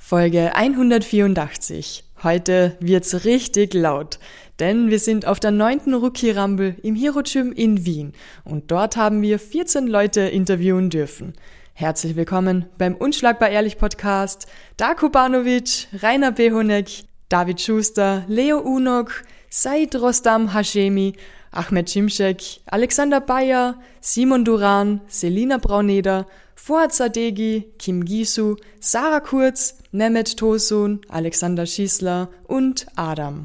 Folge 184. Heute wird's richtig laut, denn wir sind auf der 9. Rookie Rumble im Hero Gym in Wien und dort haben wir 14 Leute interviewen dürfen. Herzlich willkommen beim Unschlagbar Ehrlich Podcast, Darko Banovic, Rainer Behonek, David Schuster, Leo Unok, Said Rostam Hashemi, Ahmed Cimcek, Alexander Bayer, Simon Duran, Selina Brauneder, Fuad Sadeghi, Kim Gisu, Sarah Kurz, Mehmet Tosun, Alexander Schießler und Adam.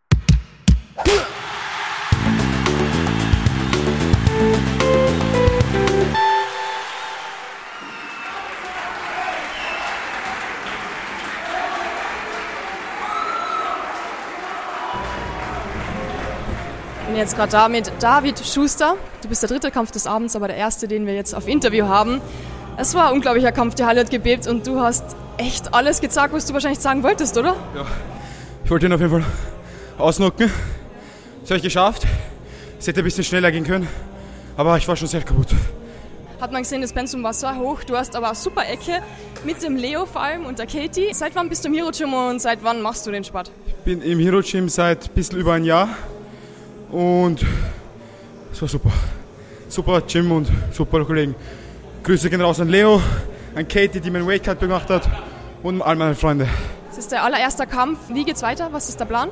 Ich bin jetzt gerade da mit David Schuster. Du bist der dritte Kampf des Abends, aber der erste, den wir jetzt auf Interview haben. Es war ein unglaublicher Kampf, die Halle hat gebebt und du hast echt alles gesagt, was du wahrscheinlich sagen wolltest, oder? Ja, ich wollte ihn auf jeden Fall ausnocken. Das habe ich geschafft. Es hätte ein bisschen schneller gehen können, aber ich war schon sehr kaputt. Hat man gesehen, das Pensum war so hoch. Du hast aber eine super Ecke mit dem Leo vor allem und der Katie. Seit wann bist du im Hero Gym und seit wann machst du den Sport? Ich bin im Hero Gym seit ein bisschen über ein Jahr und es war super. Super Gym und super Kollegen. Grüße gehen raus an Leo, an Katie, die meinen Weightcut gemacht hat und all meine Freunde. Das ist der allererste Kampf. Wie geht's weiter? Was ist der Plan?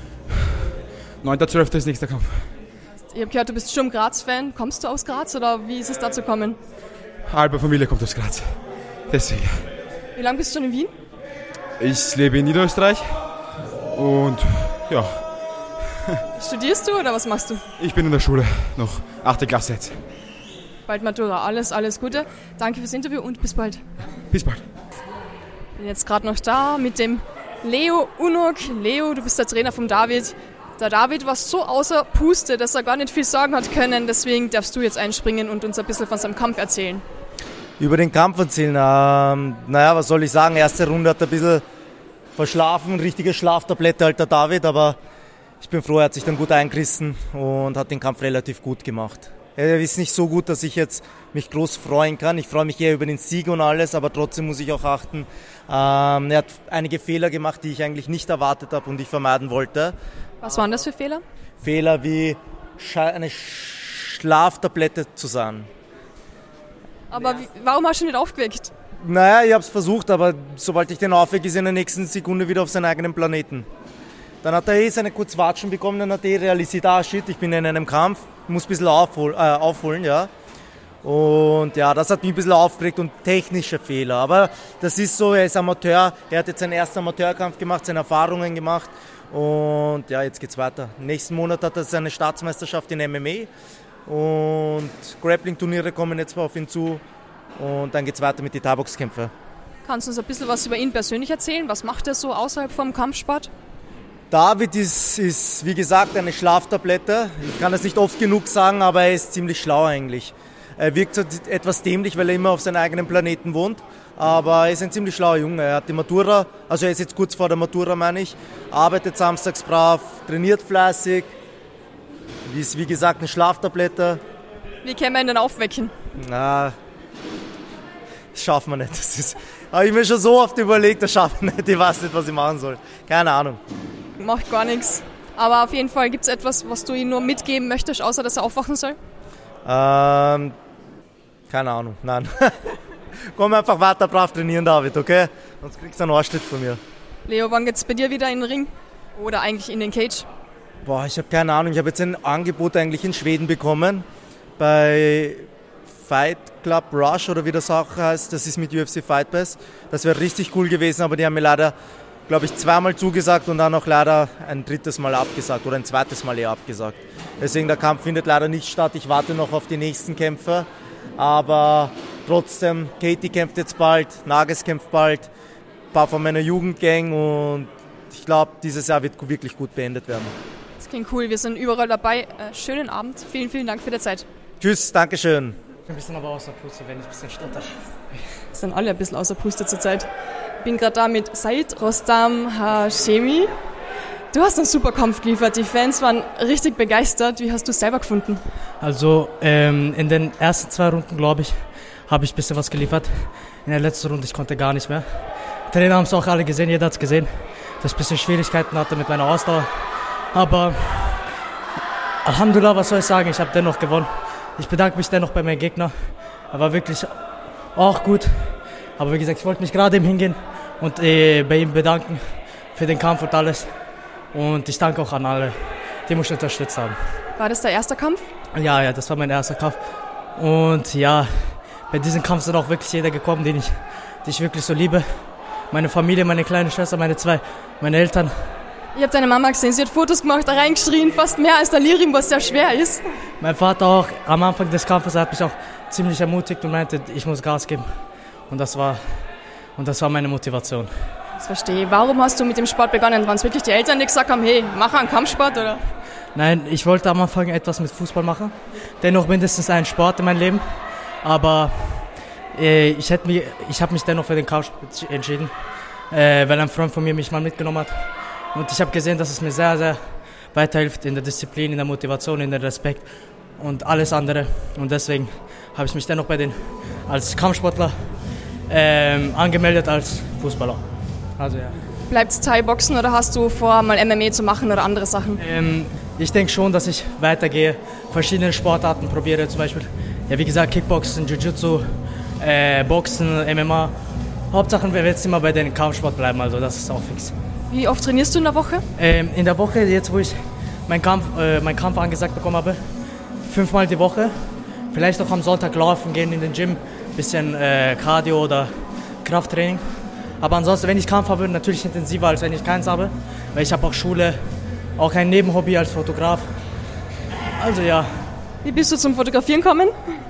9.12. ist nächster Kampf. Ich habe gehört, du bist schon Graz-Fan. Kommst du aus Graz oder wie ist es dazu gekommen? Halbe Familie kommt aus Graz. Deswegen. Wie lange bist du schon in Wien? Ich lebe in Niederösterreich und ja. Studierst du oder was machst du? Ich bin in der Schule, noch 8. Klasse jetzt. Bald Matura. Alles Gute. Danke fürs Interview und bis bald. Bis bald. Ich bin jetzt gerade noch da mit dem Leo Unok. Leo, du bist der Trainer vom David. Der David war so außer Puste, dass er gar nicht viel sagen hat können. Deswegen darfst du jetzt einspringen und uns ein bisschen von seinem Kampf erzählen. Über den Kampf erzählen? Was soll ich sagen? Erste Runde hat er ein bisschen verschlafen. Richtige Schlaftablette halt der David. Aber ich bin froh, er hat sich dann gut eingerissen und hat den Kampf relativ gut gemacht. Er ist nicht so gut, dass ich jetzt mich groß freuen kann. Ich freue mich eher über den Sieg und alles, aber trotzdem muss ich auch achten. Er hat einige Fehler gemacht, die ich eigentlich nicht erwartet habe und ich vermeiden wollte. Was waren das für Fehler? Fehler wie eine Schlaftablette zu sein. Aber warum hast du nicht aufgeweckt? Naja, ich habe es versucht, aber sobald ich den aufwecke, ist er in der nächsten Sekunde wieder auf seinem eigenen Planeten. Dann hat er seine kurz Watschen bekommen, dann hat er realisiert, shit, ich bin in einem Kampf, muss ein bisschen aufholen, ja. Und ja, das hat mich ein bisschen aufgeregt und technische Fehler. Aber das ist so, er ist Amateur, er hat jetzt seinen ersten Amateurkampf gemacht, seine Erfahrungen gemacht. Und ja, jetzt geht's weiter. Nächsten Monat hat er seine Staatsmeisterschaft in MMA und Grappling-Turniere kommen jetzt auf ihn zu und dann geht's weiter mit den Thai-Box-Kämpfen. Kannst du uns ein bisschen was über ihn persönlich erzählen? Was macht er so außerhalb vom Kampfsport? David ist wie gesagt eine Schlaftablette. Ich kann das nicht oft genug sagen, aber er ist ziemlich schlau eigentlich. Er wirkt so etwas dämlich, weil er immer auf seinem eigenen Planeten wohnt. Aber er ist ein ziemlich schlauer Junge. Er hat die Matura, also er ist jetzt kurz vor der Matura, meine ich. Arbeitet samstags brav, trainiert fleißig. Ist wie gesagt eine Schlaftablette. Wie können wir ihn denn aufwecken? Das schaffen wir nicht. Habe ich mir schon so oft überlegt, das schaffen wir nicht. Ich weiß nicht, was ich machen soll. Keine Ahnung. Macht gar nichts. Aber auf jeden Fall gibt es etwas, was du ihm nur mitgeben möchtest, außer dass er aufwachen soll? Keine Ahnung, nein. Komm einfach weiter brav trainieren, David, okay? Sonst kriegst du einen Arschtritt von mir. Leo, wann geht's bei dir wieder in den Ring? Oder eigentlich in den Cage? Ich habe keine Ahnung. Ich habe jetzt ein Angebot eigentlich in Schweden bekommen. Bei Fight Club Rush oder wie das auch heißt. Das ist mit UFC Fight Pass. Das wäre richtig cool gewesen, aber die haben mir leider, glaube ich, zweimal zugesagt und dann auch leider ein drittes Mal abgesagt oder ein zweites Mal eher abgesagt. Deswegen der Kampf findet leider nicht statt. Ich warte noch auf die nächsten Kämpfe. Aber trotzdem, Katie kämpft jetzt bald, Nages kämpft bald, ein paar von meiner Jugendgang und ich glaube, dieses Jahr wird wirklich gut beendet werden. Das klingt cool, wir sind überall dabei. Schönen Abend, vielen Dank für die Zeit. Tschüss, Dankeschön. Ich bin ein bisschen aber außer Puste, wenn ich ein bisschen stotter. Sind alle ein bisschen außer Puste zurzeit. Ich bin gerade da mit Said Rostam Hashemi. Du hast einen super Kampf geliefert, die Fans waren richtig begeistert. Wie hast du es selber gefunden? Also in den ersten 2 Runden, glaube ich, habe ich ein bisschen was geliefert. In der letzten Runde, ich konnte gar nicht mehr. Trainer haben es auch alle gesehen, jeder hat es gesehen, dass ich ein bisschen Schwierigkeiten hatte mit meiner Ausdauer. Aber Alhamdulillah, was soll ich sagen, ich habe dennoch gewonnen. Ich bedanke mich dennoch bei meinem Gegner. Er war wirklich auch gut. Aber wie gesagt, ich wollte mich gerade eben hingehen und bei ihm bedanken für den Kampf und alles. Und ich danke auch an alle, die mich unterstützt haben. War das der erste Kampf? Ja, das war mein erster Kampf. Und ja, bei diesem Kampf sind auch wirklich jeder gekommen, den ich wirklich so liebe. Meine Familie, meine kleine Schwester, meine Eltern. Ich habe deine Mama gesehen, sie hat Fotos gemacht, da reingeschrien, fast mehr als der Lirim, was sehr schwer ist. Mein Vater auch am Anfang des Kampfes hat mich auch ziemlich ermutigt und meinte, ich muss Gas geben. Und das war meine Motivation. Das verstehe ich. Warum hast du mit dem Sport begonnen? Waren es wirklich die Eltern, die gesagt haben, hey, mach einen Kampfsport, oder? Nein, ich wollte am Anfang etwas mit Fußball machen. Dennoch mindestens einen Sport in meinem Leben. Aber ich habe mich dennoch für den Kampfsport entschieden, weil ein Freund von mir mich mal mitgenommen hat. Und ich habe gesehen, dass es mir sehr, sehr weiterhilft in der Disziplin, in der Motivation, in der Respekt und alles andere. Und deswegen habe ich mich dennoch als Kampfsportler angemeldet als Fußballer. Also ja. Bleibt es Thai-Boxen oder hast du vor, mal MMA zu machen oder andere Sachen? Ich denke schon, dass ich weitergehe, verschiedene Sportarten probiere, zum Beispiel, ja, wie gesagt, Kickboxen, Jiu-Jitsu, Boxen, MMA. Hauptsache, wir werden jetzt immer bei den Kampfsport bleiben, also das ist auch fix. Wie oft trainierst du in der Woche? In der Woche, jetzt wo ich meinen Kampf angesagt bekommen habe, 5-mal die Woche. Vielleicht auch am Sonntag laufen gehen in den Gym, bisschen Cardio oder Krafttraining. Aber ansonsten, wenn ich Kampf habe, natürlich intensiver, als wenn ich keins habe. Weil ich habe auch Schule, auch ein Nebenhobby als Fotograf. Also ja. Wie bist du zum Fotografieren gekommen?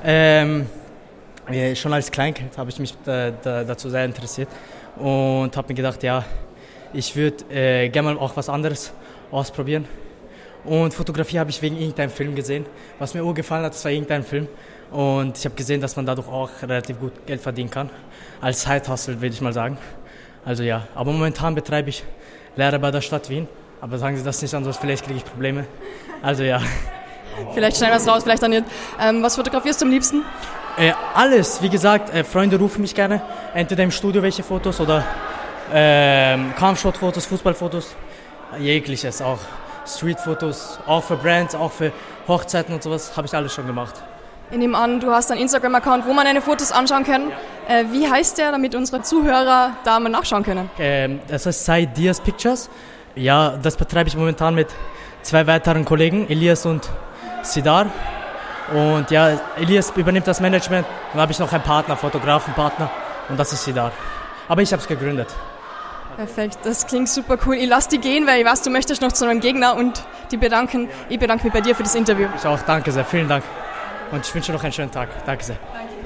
Schon als Kleinkind habe ich mich dazu sehr interessiert. Und habe mir gedacht, ja, ich würde gerne mal auch was anderes ausprobieren. Und Fotografie habe ich wegen irgendeinem Film gesehen. Was mir gefallen hat, das war irgendein Film. Und ich habe gesehen, dass man dadurch auch relativ gut Geld verdienen kann. Als Side-Hustle, würde ich mal sagen. Also ja, aber momentan betreibe ich Lehre bei der Stadt Wien. Aber sagen Sie das nicht an, sonst vielleicht kriege ich Probleme. Also ja. Vielleicht schneiden wir es raus, vielleicht auch nicht. Was fotografierst du am liebsten? Alles, wie gesagt, Freunde rufen mich gerne. Entweder im Studio welche Fotos oder Kampfsportfotos, Fußballfotos. Jegliches auch. Streetfotos, auch für Brands, auch für Hochzeiten und sowas, habe ich alles schon gemacht. Ich nehme an, du hast einen Instagram-Account, wo man deine Fotos anschauen kann. Wie heißt der, damit unsere Zuhörer da mal nachschauen können? Das heißt Sai Diaz Pictures. Ja, das betreibe ich momentan mit 2 weiteren Kollegen, Elias und Sidar. Und ja, Elias übernimmt das Management. Dann habe ich noch einen Partner, Fotografenpartner, und das ist Sidar. Aber ich habe es gegründet. Perfekt, das klingt super cool. Ich lasse dich gehen, weil ich weiß, du möchtest noch zu einem Gegner und ich bedanke mich bei dir für das Interview. Ich auch, danke sehr, vielen Dank. Und ich wünsche noch einen schönen Tag. Danke sehr.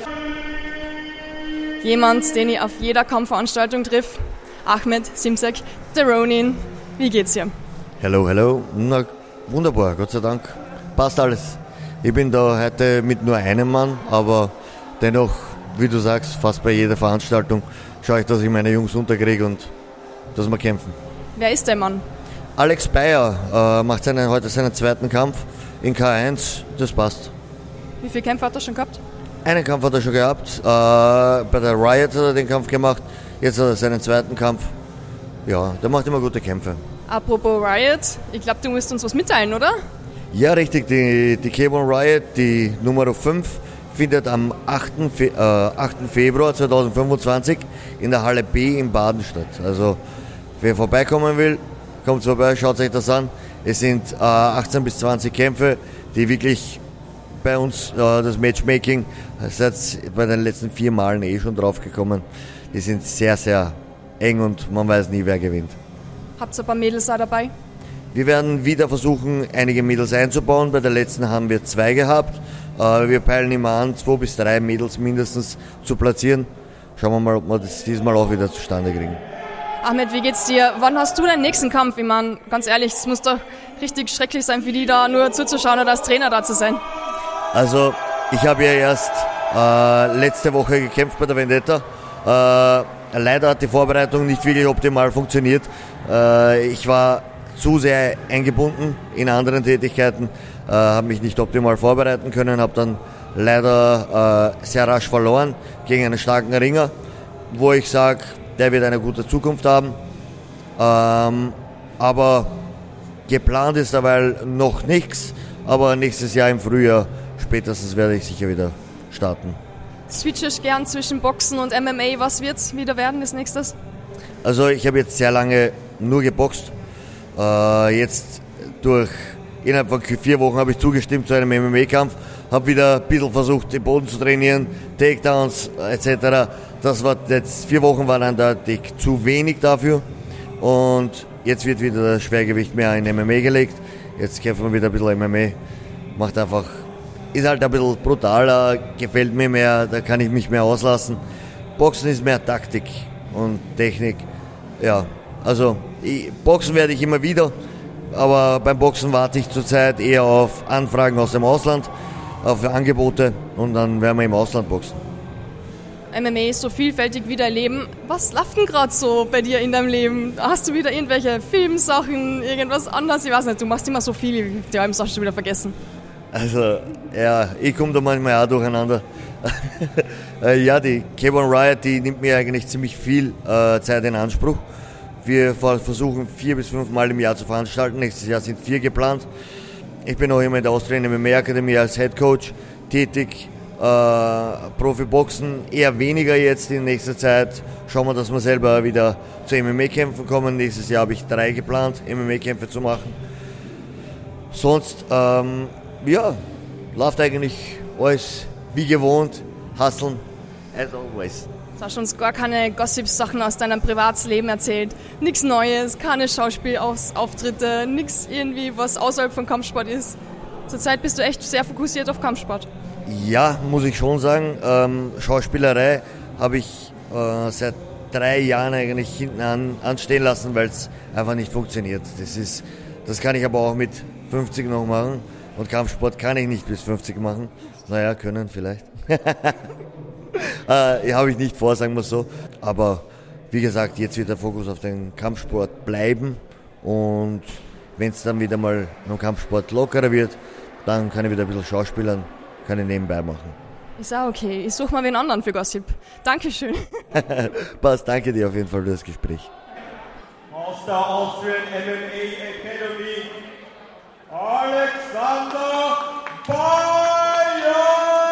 Jemand, den ich auf jeder Kampfveranstaltung triff, Ahmed Simsek, der Ronin. Wie geht's dir? Hello. Na, wunderbar, Gott sei Dank. Passt alles. Ich bin da heute mit nur einem Mann, aber dennoch, wie du sagst, fast bei jeder Veranstaltung schaue ich, dass ich meine Jungs unterkriege und dass wir kämpfen. Wer ist der Mann? Alex Beyer macht heute seinen zweiten Kampf in K1, das passt. Wie viele Kämpfe hat er schon gehabt? Einen Kampf hat er schon gehabt, bei der Riot hat er den Kampf gemacht, jetzt hat er seinen zweiten Kampf. Ja, der macht immer gute Kämpfe. Apropos Riot, ich glaube, du musst uns was mitteilen, oder? Ja, richtig, die K1 Riot, die Nummer 5, findet am 8. Februar 2025 in der Halle B in Baden statt. Also, wer vorbeikommen will, kommt vorbei, schaut euch das an. Es sind 18 bis 20 Kämpfe, die wirklich bei uns, das Matchmaking, seid bei den letzten 4 Malen schon draufgekommen. Die sind sehr, sehr eng und man weiß nie, wer gewinnt. Habt ihr ein paar Mädels da dabei? Wir werden wieder versuchen, einige Mädels einzubauen. Bei der letzten haben wir 2 gehabt. Wir peilen immer an, 2 bis 3 Mädels mindestens zu platzieren. Schauen wir mal, ob wir das diesmal auch wieder zustande kriegen. Ahmed, wie geht's dir? Wann hast du deinen nächsten Kampf? Ich meine, ganz ehrlich, es muss doch richtig schrecklich sein für die da nur zuzuschauen oder als Trainer da zu sein. Also, ich habe ja erst letzte Woche gekämpft bei der Vendetta. Leider hat die Vorbereitung nicht wirklich optimal funktioniert. Ich war zu sehr eingebunden in anderen Tätigkeiten, habe mich nicht optimal vorbereiten können, habe dann leider sehr rasch verloren gegen einen starken Ringer, wo ich sage, der wird eine gute Zukunft haben. Aber geplant ist dabei noch nichts, aber nächstes Jahr im Frühjahr spätestens werde ich sicher wieder starten. Switchest gern zwischen Boxen und MMA, was wird es wieder werden als nächstes? Also ich habe jetzt sehr lange nur geboxt. Jetzt innerhalb von 4 Wochen habe ich zugestimmt zu einem MMA-Kampf, habe wieder ein bisschen versucht, den Boden zu trainieren, Takedowns etc. Das war jetzt 4 Wochen waren eindeutig zu wenig dafür und jetzt wird wieder das Schwergewicht mehr in MMA gelegt. Jetzt kämpfen wir wieder ein bisschen MMA. Ist halt ein bisschen brutaler, gefällt mir mehr, da kann ich mich mehr auslassen. Boxen ist mehr Taktik und Technik. Ja, also Boxen werde ich immer wieder, aber beim Boxen warte ich zurzeit eher auf Anfragen aus dem Ausland, auf Angebote und dann werden wir im Ausland boxen. MMA ist so vielfältig wie dein Leben. Was läuft denn gerade so bei dir in deinem Leben? Hast du wieder irgendwelche Filmsachen, irgendwas anderes? Ich weiß nicht, du machst immer so viel, die halben Sachen schon wieder vergessen. Also, ja, ich komme da manchmal auch durcheinander. Ja, die K1 Riot, die nimmt mir eigentlich ziemlich viel Zeit in Anspruch. Wir versuchen 4 bis 5 Mal im Jahr zu veranstalten. Nächstes Jahr sind 4 geplant. Ich bin auch immer in der Austrian MMA Akademie als Head Coach tätig. Profiboxen eher weniger jetzt in nächster Zeit. Schauen wir, dass wir selber wieder zu MMA-Kämpfen kommen. Nächstes Jahr habe ich 3 geplant, MMA-Kämpfe zu machen. Sonst, ja, läuft eigentlich alles wie gewohnt. Hustlen, as always. Du hast uns gar keine Gossip-Sachen aus deinem Privatsleben erzählt. Nichts Neues, keine Schauspielauftritte, nichts irgendwie, was außerhalb von Kampfsport ist. Zurzeit bist du echt sehr fokussiert auf Kampfsport. Ja, muss ich schon sagen. Schauspielerei habe ich seit 3 Jahren eigentlich hinten anstehen lassen, weil es einfach nicht funktioniert. Das kann ich aber auch mit 50 noch machen. Und Kampfsport kann ich nicht bis 50 machen. Naja, können vielleicht. Habe ich nicht vor, sagen wir so. Aber wie gesagt, jetzt wird der Fokus auf den Kampfsport bleiben. Und wenn es dann wieder mal im Kampfsport lockerer wird, dann kann ich wieder ein bisschen schauspielern, kann ich nebenbei machen. Ist auch okay. Ich suche mal wen anderen für Gossip. Dankeschön. Passt, danke dir auf jeden Fall für das Gespräch. Aus der Austrian MMA Academy, Alexander Bayer!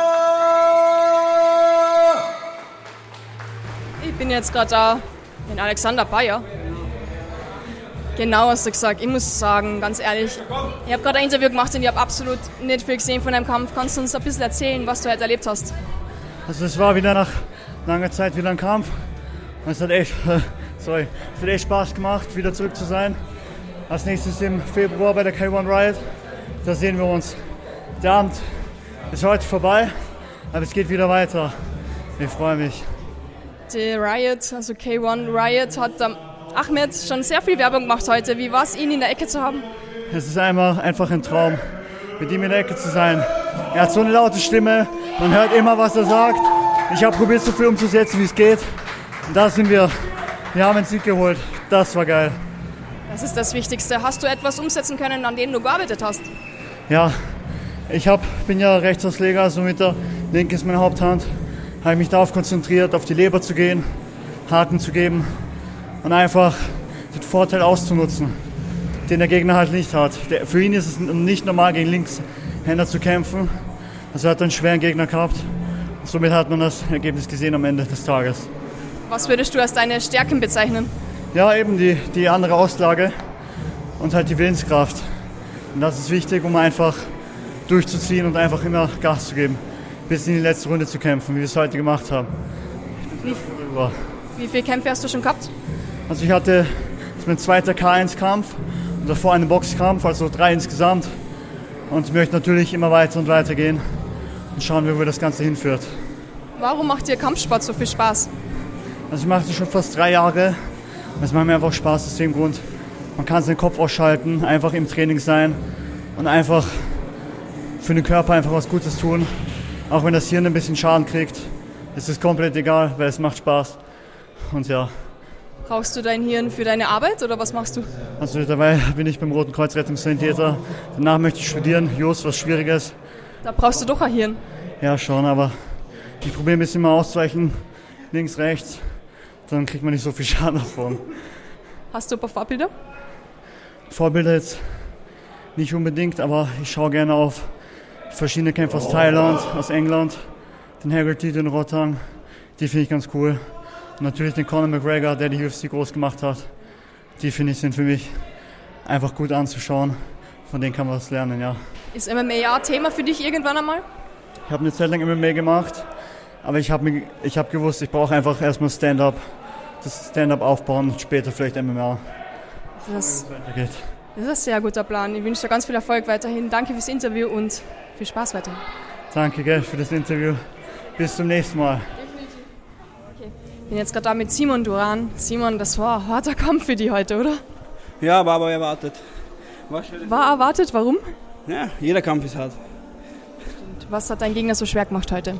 Ich bin jetzt gerade da mit Alexander Bayer. Genau hast du gesagt. Ich muss sagen, ganz ehrlich, ich habe gerade ein Interview gemacht und ich habe absolut nicht viel gesehen von deinem Kampf. Kannst du uns ein bisschen erzählen, was du heute erlebt hast? Also es war wieder nach langer Zeit wieder ein Kampf. Es hat echt Spaß gemacht, wieder zurück zu sein. Als nächstes im Februar bei der K1 Riot. Da sehen wir uns. Der Abend ist heute vorbei, aber es geht wieder weiter. Ich freue mich. Die Riot, also K1 Riot, hat Ahmed schon sehr viel Werbung gemacht heute. Wie war es, ihn in der Ecke zu haben? Es ist einfach ein Traum, mit ihm in der Ecke zu sein. Er hat so eine laute Stimme, man hört immer, was er sagt. Ich habe probiert, so viel umzusetzen, wie es geht. Und da sind wir. Wir haben einen Sieg geholt. Das war geil. Das ist das Wichtigste. Hast du etwas umsetzen können, an dem du gearbeitet hast? Ja, bin ja Rechtsausleger, also mit der Linke ist meine Haupthand. Habe mich darauf konzentriert, auf die Leber zu gehen, Haken zu geben und einfach den Vorteil auszunutzen, den der Gegner halt nicht hat. Für ihn ist es nicht normal, gegen Linkshänder zu kämpfen. Also er hat einen schweren Gegner gehabt. Und somit hat man das Ergebnis gesehen am Ende des Tages. Was würdest du als deine Stärken bezeichnen? Ja, eben die andere Auslage und halt die Willenskraft. Und das ist wichtig, um einfach durchzuziehen und einfach immer Gas zu geben, bis in die letzte Runde zu kämpfen, wie wir es heute gemacht haben. Wie viele Kämpfe hast du schon gehabt? Also das ist mein zweiter K1-Kampf und davor einen Boxkampf, also 3 insgesamt. Und ich möchte natürlich immer weiter und weiter gehen und schauen, wo das Ganze hinführt. Warum macht dir Kampfsport so viel Spaß? Also ich mache das schon fast 3 Jahre. Es macht mir einfach Spaß aus dem Grund. Man kann seinen Kopf ausschalten, einfach im Training sein und einfach für den Körper einfach was Gutes tun. Auch wenn das Hirn ein bisschen Schaden kriegt, ist es komplett egal, weil es macht Spaß. Und ja. Brauchst du dein Hirn für deine Arbeit oder was machst du? Also dabei bin ich beim Roten Kreuz Rettungssanitäter. Danach möchte ich studieren, Just, was Schwieriges. Da brauchst du doch ein Hirn. Ja schon, aber ich probiere ein bisschen mal auszuweichen, links, rechts. dann kriegt man nicht so viel Schaden davon. Hast du ein paar Vorbilder? Vorbilder jetzt nicht unbedingt, aber ich schaue gerne auf verschiedene Kämpfer aus Thailand, aus England, den Haggerty, den Rotang, die finde ich ganz cool. Und natürlich den Conor McGregor, der die UFC groß gemacht hat. Die finde ich sind für mich einfach gut anzuschauen. Von denen kann man was lernen, ja. Ist MMA ein Thema für dich irgendwann einmal? Ich habe eine Zeit lang MMA gemacht, aber ich hab gewusst, ich brauche einfach erstmal das Stand-up aufbauen und später vielleicht MMA. Das ist ein sehr guter Plan. Ich wünsche dir ganz viel Erfolg weiterhin. Danke fürs Interview und viel Spaß weiterhin. Danke für das Interview. Bis zum nächsten Mal. Definitiv. Okay. Ich bin jetzt gerade da mit Simon Duran. Simon, das war ein harter Kampf für dich heute, oder? Ja, war aber erwartet. War erwartet, warum? Ja, jeder Kampf ist hart. Was hat dein Gegner so schwer gemacht heute?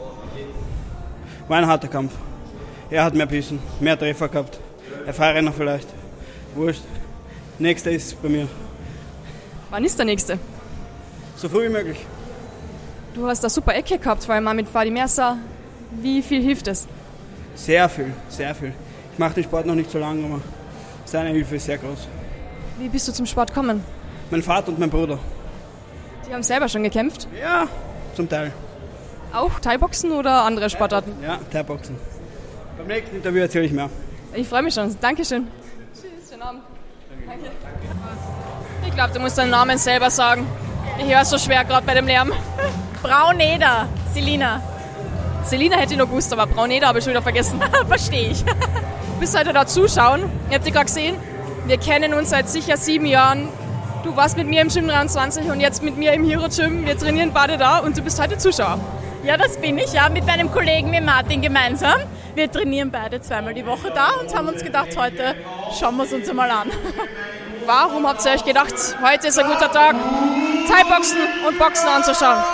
War ein harter Kampf. Er hat mehr Bissen, mehr Treffer gehabt. Erfahrener vielleicht. Wurscht. Nächster ist bei mir. Wann ist der nächste? So früh wie möglich. Du hast eine super Ecke gehabt, vor allem mal mit Fadi Mersa. Wie viel hilft es? Sehr viel, sehr viel. Ich mache den Sport noch nicht so lange, aber seine Hilfe ist sehr groß. Wie bist du zum Sport gekommen? Mein Vater und mein Bruder. Die haben selber schon gekämpft? Ja, zum Teil. Auch Thai-Boxen oder andere Sportarten? Ja, Thai-Boxen. Beim nächsten Interview erzähle ich mehr. Ich freue mich schon. Dankeschön. Tschüss, schönen Abend. Danke. Ich glaube, du musst deinen Namen selber sagen. Ich höre es so schwer gerade bei dem Lärm. Brauneder, Selina. Selina hätte ich noch gewusst, aber Brauneder habe ich schon wieder vergessen. Verstehe ich. Du bist heute da zuschauen. Ihr habt dich gerade gesehen. Wir kennen uns seit sicher 7 Jahren. Du warst mit mir im Gym 23 und jetzt mit mir im Hero Gym. Wir trainieren beide da und du bist heute Zuschauer. Ja, das bin ich, ja, mit meinem Kollegen, mit Martin gemeinsam. Wir trainieren beide 2-mal die Woche da und haben uns gedacht, heute schauen wir es uns einmal an. Warum habt ihr euch gedacht, heute ist ein guter Tag, Thai-Boxen und Boxen anzuschauen?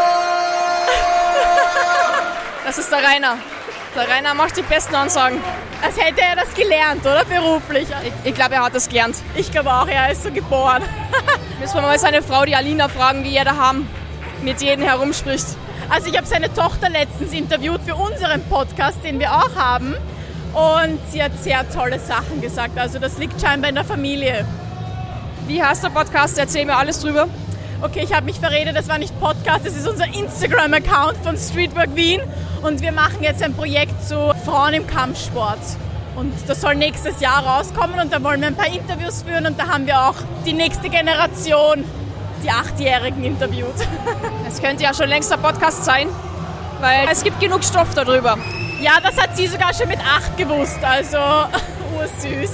Das ist der Rainer. Der Rainer macht die besten Ansagen. Als hätte er das gelernt, oder? Beruflich. Ich glaube, er hat das gelernt. Ich glaube auch, er ist so geboren. Müssen wir mal seine Frau, die Alina, fragen, wie er daheim mit jedem herumspricht. Also ich habe seine Tochter letztens interviewt für unseren Podcast, den wir auch haben. Und sie hat sehr tolle Sachen gesagt. Also das liegt scheinbar in der Familie. Wie heißt der Podcast? Erzähl mir alles drüber. Okay, ich habe mich verredet, das war nicht Podcast, das ist unser Instagram-Account von Streetwork Wien. Und wir machen jetzt ein Projekt zu Frauen im Kampfsport. Und das soll nächstes Jahr rauskommen und da wollen wir ein paar Interviews führen und da haben wir auch die nächste Generation, die 8-Jährigen, interviewt. Es könnte ja schon längst ein Podcast sein, weil es gibt genug Stoff darüber. Ja, das hat sie sogar schon mit 8 gewusst, also ursüß.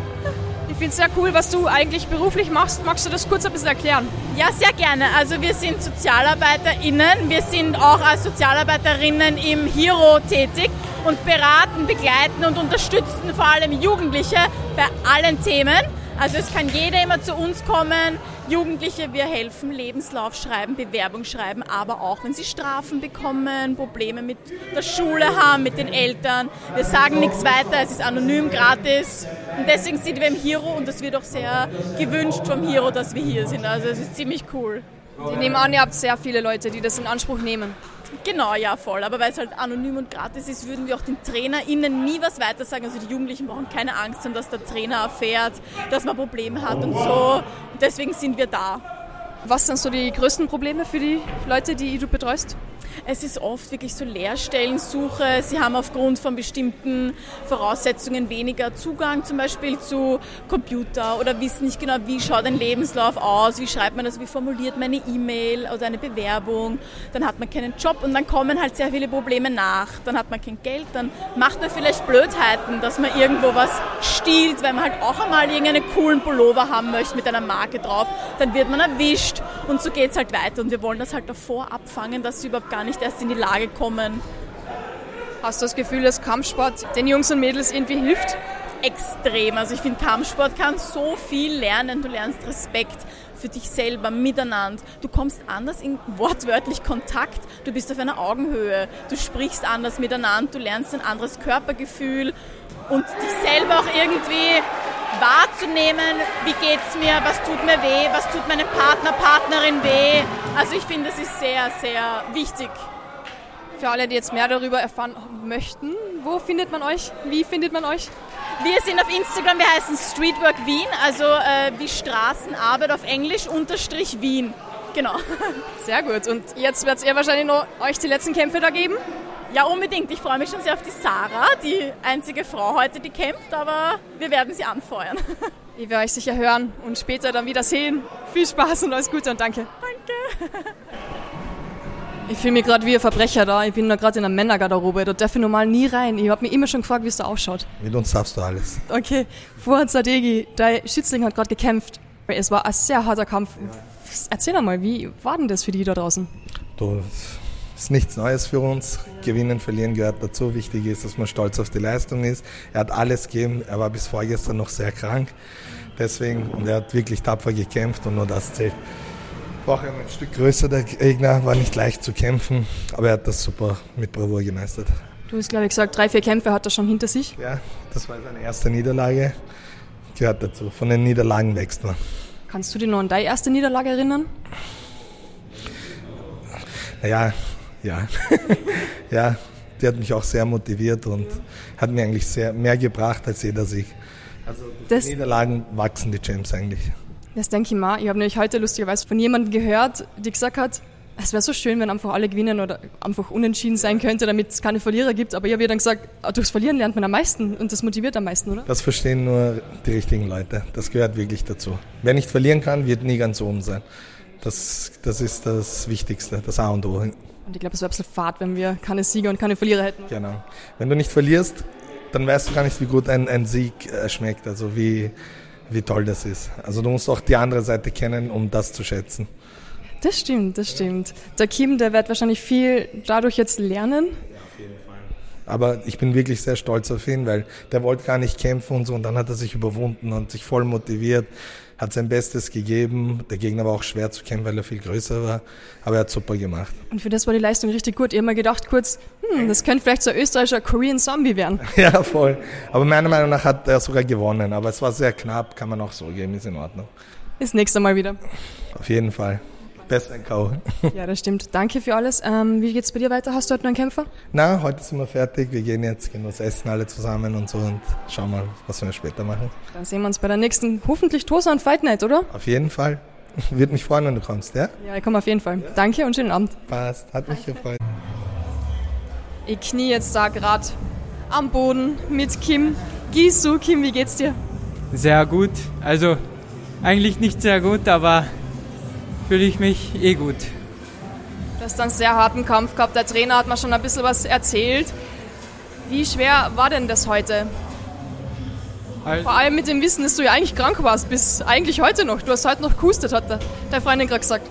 Ich finde es sehr cool, was du eigentlich beruflich machst. Magst du das kurz ein bisschen erklären? Ja, sehr gerne. Also wir sind SozialarbeiterInnen. Wir sind auch als Sozialarbeiterinnen im Hero tätig und beraten, begleiten und unterstützen vor allem Jugendliche bei allen Themen. Also es kann jeder immer zu uns kommen. Jugendliche, wir helfen, Lebenslauf schreiben, Bewerbung schreiben, aber auch wenn sie Strafen bekommen, Probleme mit der Schule haben, mit den Eltern. Wir sagen nichts weiter, es ist anonym, gratis. Und deswegen sind wir im Hero und es wird auch sehr gewünscht vom Hero, dass wir hier sind. Also es ist ziemlich cool. Ich nehme an, ihr habt sehr viele Leute, die das in Anspruch nehmen. Genau, ja, voll. Aber weil es halt anonym und gratis ist, würden wir auch den TrainerInnen nie was weiter sagen. Also die Jugendlichen brauchen keine Angst haben, dass der Trainer erfährt, dass man Probleme hat und so. Und deswegen sind wir da. Was sind so die größten Probleme für die Leute, die du betreust? Es ist oft wirklich so Lehrstellensuche. Sie haben aufgrund von bestimmten Voraussetzungen weniger Zugang zum Beispiel zu Computer oder wissen nicht genau, wie schaut ein Lebenslauf aus, wie schreibt man das, wie formuliert man eine E-Mail oder eine Bewerbung. Dann hat man keinen Job und dann kommen halt sehr viele Probleme nach. Dann hat man kein Geld, dann macht man vielleicht Blödheiten, dass man irgendwo was stiehlt, weil man halt auch einmal irgendeinen coolen Pullover haben möchte mit einer Marke drauf. Dann wird man erwischt und so geht es halt weiter. Und wir wollen das halt davor abfangen, dass sie überhaupt gar nicht erst in die Lage kommen. Hast du das Gefühl, dass Kampfsport den Jungs und Mädels irgendwie hilft? Extrem. Also ich finde, Kampfsport kann so viel lernen. Du lernst Respekt für dich selber, miteinander. Du kommst anders in wortwörtlich Kontakt. Du bist auf einer Augenhöhe. Du sprichst anders miteinander. Du lernst ein anderes Körpergefühl und dich selber auch irgendwie wahrzunehmen, wie geht's mir, was tut mir weh, was tut meinem Partner, Partnerin weh. Also ich finde, das ist sehr, sehr wichtig. Für alle, die jetzt mehr darüber erfahren möchten, Wo findet man euch? Wie findet man euch? Wir sind auf Instagram, wir heißen Streetwork Wien, also wie Straßenarbeit auf Englisch _Wien. Genau. Sehr gut. Und jetzt werdet ihr wahrscheinlich noch euch die letzten Kämpfe da geben? Ja, unbedingt. Ich freue mich schon sehr auf die Sarah, die einzige Frau heute, die kämpft, aber wir werden sie anfeuern. Ich werde euch sicher hören und später dann wieder sehen. Viel Spaß und alles Gute und danke. Danke. Ich fühle mich gerade wie ein Verbrecher da. Ich bin da gerade in einer Männergarderobe. Da darf ich normal nie rein. Ich habe mich immer schon gefragt, wie es da ausschaut. Mit uns darfst du alles. Okay. Fuad Sadeghi, dein Schützling hat gerade gekämpft. Es war ein sehr harter Kampf. Erzähl einmal, wie war denn das für die da draußen? Du, es ist nichts Neues für uns. Gewinnen, verlieren gehört dazu. Wichtig ist, dass man stolz auf die Leistung ist. Er hat alles gegeben. Er war bis vorgestern noch sehr krank. Deswegen, und er hat wirklich tapfer gekämpft und nur das zählt. War auch ein Stück größer, der Gegner, war nicht leicht zu kämpfen, aber er hat das super mit Bravour gemeistert. Du hast, glaube ich, gesagt, 3-4 Kämpfe hat er schon hinter sich. Ja, das war seine erste Niederlage. Gehört dazu. Von den Niederlagen wächst man. Kannst du dich noch an deine erste Niederlage erinnern? Naja, ja. Ja, die hat mich auch sehr motiviert und hat mir eigentlich sehr mehr gebracht als jeder Sieg. Also durch die Niederlagen wachsen die Champs eigentlich. Das denke ich mal. Ich habe nämlich heute lustigerweise von jemandem gehört, die gesagt hat, es wäre so schön, wenn einfach alle gewinnen oder einfach unentschieden sein könnte, damit es keine Verlierer gibt. Aber ich habe ihr dann gesagt, durchs Verlieren lernt man am meisten und das motiviert am meisten, oder? Das verstehen nur die richtigen Leute. Das gehört wirklich dazu. Wer nicht verlieren kann, wird nie ganz oben sein. Das ist das Wichtigste, das A und O. Und ich glaube, es wäre ein bisschen fad, wenn wir keine Sieger und keine Verlierer hätten. Genau. Wenn du nicht verlierst, dann weißt du gar nicht, wie gut ein Sieg schmeckt, also wie toll das ist. Also du musst auch die andere Seite kennen, um das zu schätzen. Das stimmt. Der Kim, der wird wahrscheinlich viel dadurch jetzt lernen. Ja, auf jeden Fall. Aber ich bin wirklich sehr stolz auf ihn, weil der wollte gar nicht kämpfen und so und dann hat er sich überwunden und sich voll motiviert, hat sein Bestes gegeben. Der Gegner war auch schwer zu kämpfen, weil er viel größer war, aber er hat super gemacht. Und für das war die Leistung richtig gut. Ich habe mir gedacht kurz, das könnte vielleicht so ein österreichischer Korean Zombie werden. Ja, voll. Aber meiner Meinung nach hat er sogar gewonnen, aber es war sehr knapp, kann man auch so geben, ist in Ordnung. Bis nächstes Mal wieder. Auf jeden Fall. Best ein K.O. Ja, das stimmt. Danke für alles. Wie geht's bei dir weiter? Hast du heute noch einen Kämpfer? Na, heute sind wir fertig. Wir gehen jetzt, gehen was essen alle zusammen und so und schauen mal, was wir später machen. Dann sehen wir uns bei der nächsten, hoffentlich Tosa und Fight Night, oder? Auf jeden Fall. Würde mich freuen, wenn du kommst, ja? Ja, ich komme auf jeden Fall. Ja. Danke und schönen Abend. Passt, hat mich gefreut. Ich knie jetzt da gerade am Boden mit Kim Gisu. Kim, wie geht's dir? Sehr gut. Also eigentlich nicht sehr gut, aber fühle ich mich gut. Du hast einen sehr harten Kampf gehabt. Der Trainer hat mir schon ein bisschen was erzählt. Wie schwer war denn das heute? Also, vor allem mit dem Wissen, dass du ja eigentlich krank warst, bis eigentlich heute noch. Du hast heute noch gehustet, hat der Freundin gerade gesagt.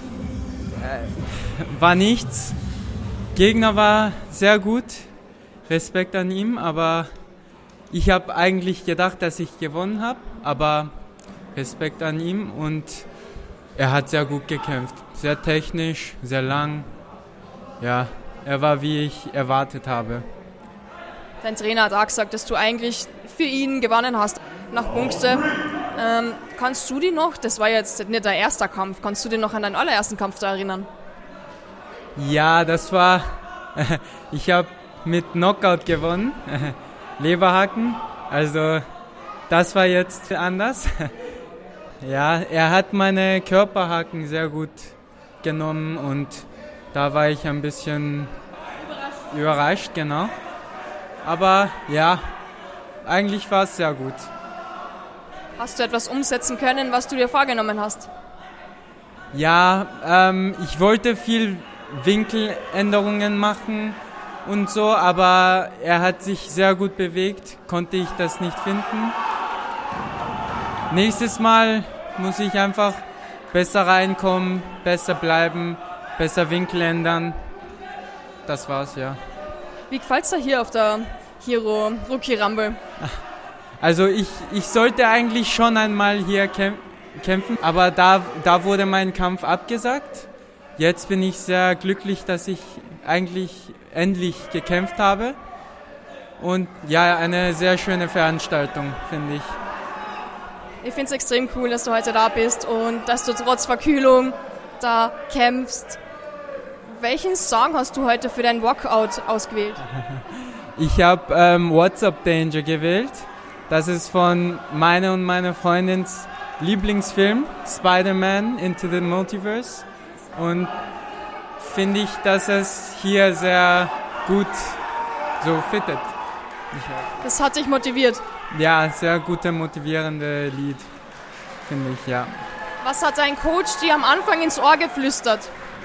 War nichts. Gegner war sehr gut. Respekt an ihm, aber ich habe eigentlich gedacht, dass ich gewonnen habe. Aber Respekt an ihm und er hat sehr gut gekämpft. Sehr technisch, sehr lang. Ja, er war, wie ich erwartet habe. Dein Trainer hat auch gesagt, dass du eigentlich für ihn gewonnen hast. Nach Punkte. Kannst du dich noch, das war jetzt nicht dein erster Kampf, kannst du dich noch an deinen allerersten Kampf da erinnern? Ja, das war, ich habe mit Knockout gewonnen, Leberhaken. Also das war jetzt anders. Ja, er hat meine Körperhaken sehr gut genommen und da war ich ein bisschen überrascht, genau. Aber ja, eigentlich war es sehr gut. Hast du etwas umsetzen können, was du dir vorgenommen hast? Ja, ich wollte viel Winkeländerungen machen und so, aber er hat sich sehr gut bewegt, konnte ich das nicht finden. Nächstes Mal muss ich einfach besser reinkommen, besser bleiben, besser Winkel ändern. Das war's, ja. Wie gefällt's dir hier auf der Hero Rookie Rumble? Also ich sollte eigentlich schon einmal hier kämpfen, aber da wurde mein Kampf abgesagt. Jetzt bin ich sehr glücklich, dass ich eigentlich endlich gekämpft habe. Und ja, eine sehr schöne Veranstaltung, finde ich. Ich finde es extrem cool, dass du heute da bist und dass du trotz Verkühlung da kämpfst. Welchen Song hast du heute für dein Walkout ausgewählt? Ich habe WhatsApp Danger gewählt. Das ist von meiner und meiner Freundins Lieblingsfilm, Spider-Man Into the Multiverse. Und finde ich, dass es hier sehr gut so fittet. Das hat dich motiviert? Ja, sehr gute, motivierende Lied, finde ich, ja. Was hat dein Coach dir am Anfang ins Ohr geflüstert?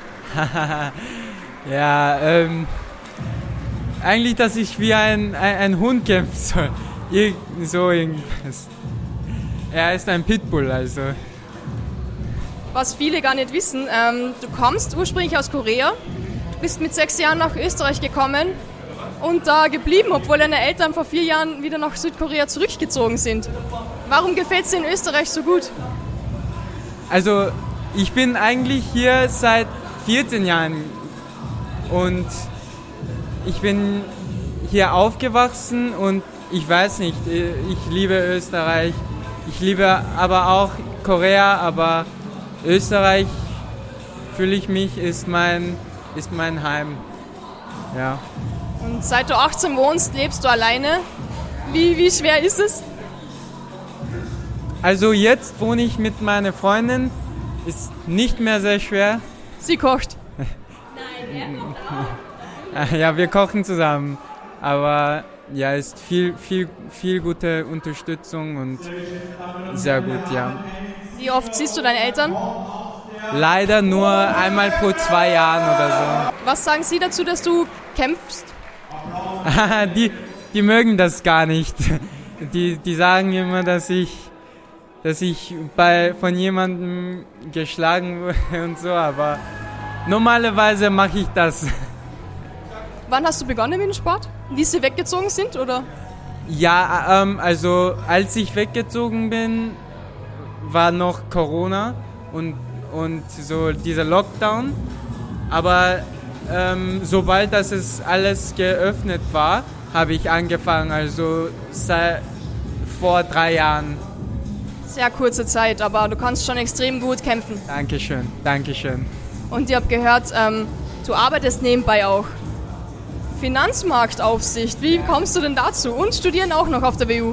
Ja, eigentlich, dass ich wie ein Hund kämpfen soll. So irgendwas. Er ist ein Pitbull, also. Was viele gar nicht wissen, du kommst ursprünglich aus Korea, du bist mit 6 Jahren nach Österreich gekommen und da geblieben, obwohl deine Eltern vor 4 Jahren wieder nach Südkorea zurückgezogen sind. Warum gefällt es dir in Österreich so gut? Also, ich bin eigentlich hier seit 14 Jahren und ich bin hier aufgewachsen und ich weiß nicht, ich liebe Österreich. Ich liebe aber auch Korea, aber Österreich, fühle ich mich, ist mein Heim. Ja. Und seit du 18 wohnst, lebst du alleine. Wie schwer ist es? Also jetzt wohne ich mit meiner Freundin, ist nicht mehr sehr schwer. Sie kocht? Nein, er kocht auch. Ja, wir kochen zusammen, aber ja, ist viel gute Unterstützung und sehr gut, ja. Wie oft siehst du deine Eltern? Leider nur einmal pro 2 Jahren oder so. Was sagen sie dazu, dass du kämpfst? Die mögen das gar nicht. Die sagen immer, dass ich von jemandem geschlagen wurde und so, aber normalerweise mache ich das. Wann hast du begonnen mit dem Sport? Wie sie weggezogen sind, oder? Ja, also als ich weggezogen bin, war noch Corona und so dieser Lockdown. Aber sobald das es alles geöffnet war, habe ich angefangen, also vor 3 Jahren. Sehr kurze Zeit, aber du kannst schon extrem gut kämpfen. Dankeschön. Und ich habe gehört, du arbeitest nebenbei auch. Finanzmarktaufsicht, wie kommst du denn dazu? Und studieren auch noch auf der WU?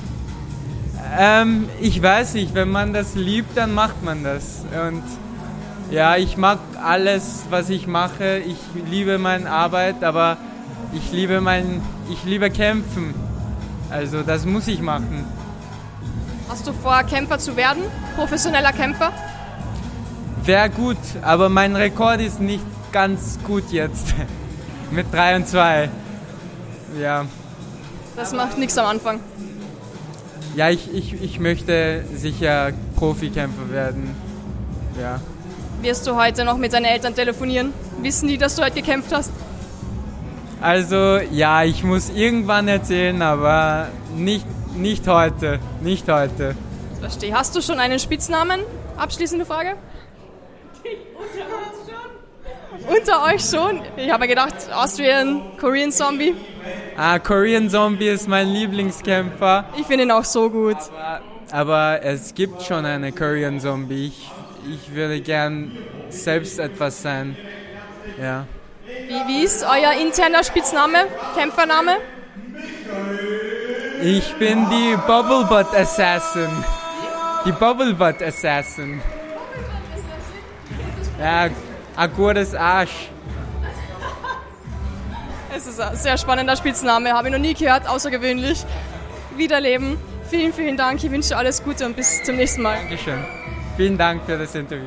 Ich weiß nicht, wenn man das liebt, dann macht man das. Und ja, ich mag alles, was ich mache. Ich liebe meine Arbeit, aber ich liebe Kämpfen. Also das muss ich machen. Hast du vor, Kämpfer zu werden? Professioneller Kämpfer? Wäre gut, aber mein Rekord ist nicht ganz gut jetzt. Mit 3-2. Ja. Das macht nichts am Anfang. Ja, ich möchte sicher Profikämpfer werden. Ja. Wirst du heute noch mit deinen Eltern telefonieren? Wissen die, dass du heute gekämpft hast? Also, ja, ich muss irgendwann erzählen, aber nicht heute. Nicht heute. Verstehe. Hast du schon einen Spitznamen? Abschließende Frage. Unter euch schon? Ich habe mir gedacht, Austrian Korean Zombie. Korean Zombie ist mein Lieblingskämpfer. Ich finde ihn auch so gut. Aber es gibt schon eine Korean Zombie. Ich würde gern selbst etwas sein. Ja. Wie ist euer interner Spitzname, Kämpfername? Ich bin die Bubble Butt Assassin. Die Bubble Butt Assassin. Ja, ein gutes Arsch. Es ist ein sehr spannender Spitzname, habe ich noch nie gehört, außergewöhnlich. Wiederleben. Vielen, vielen Dank, ich wünsche dir alles Gute und bis zum nächsten Mal. Dankeschön. Vielen Dank für das Interview.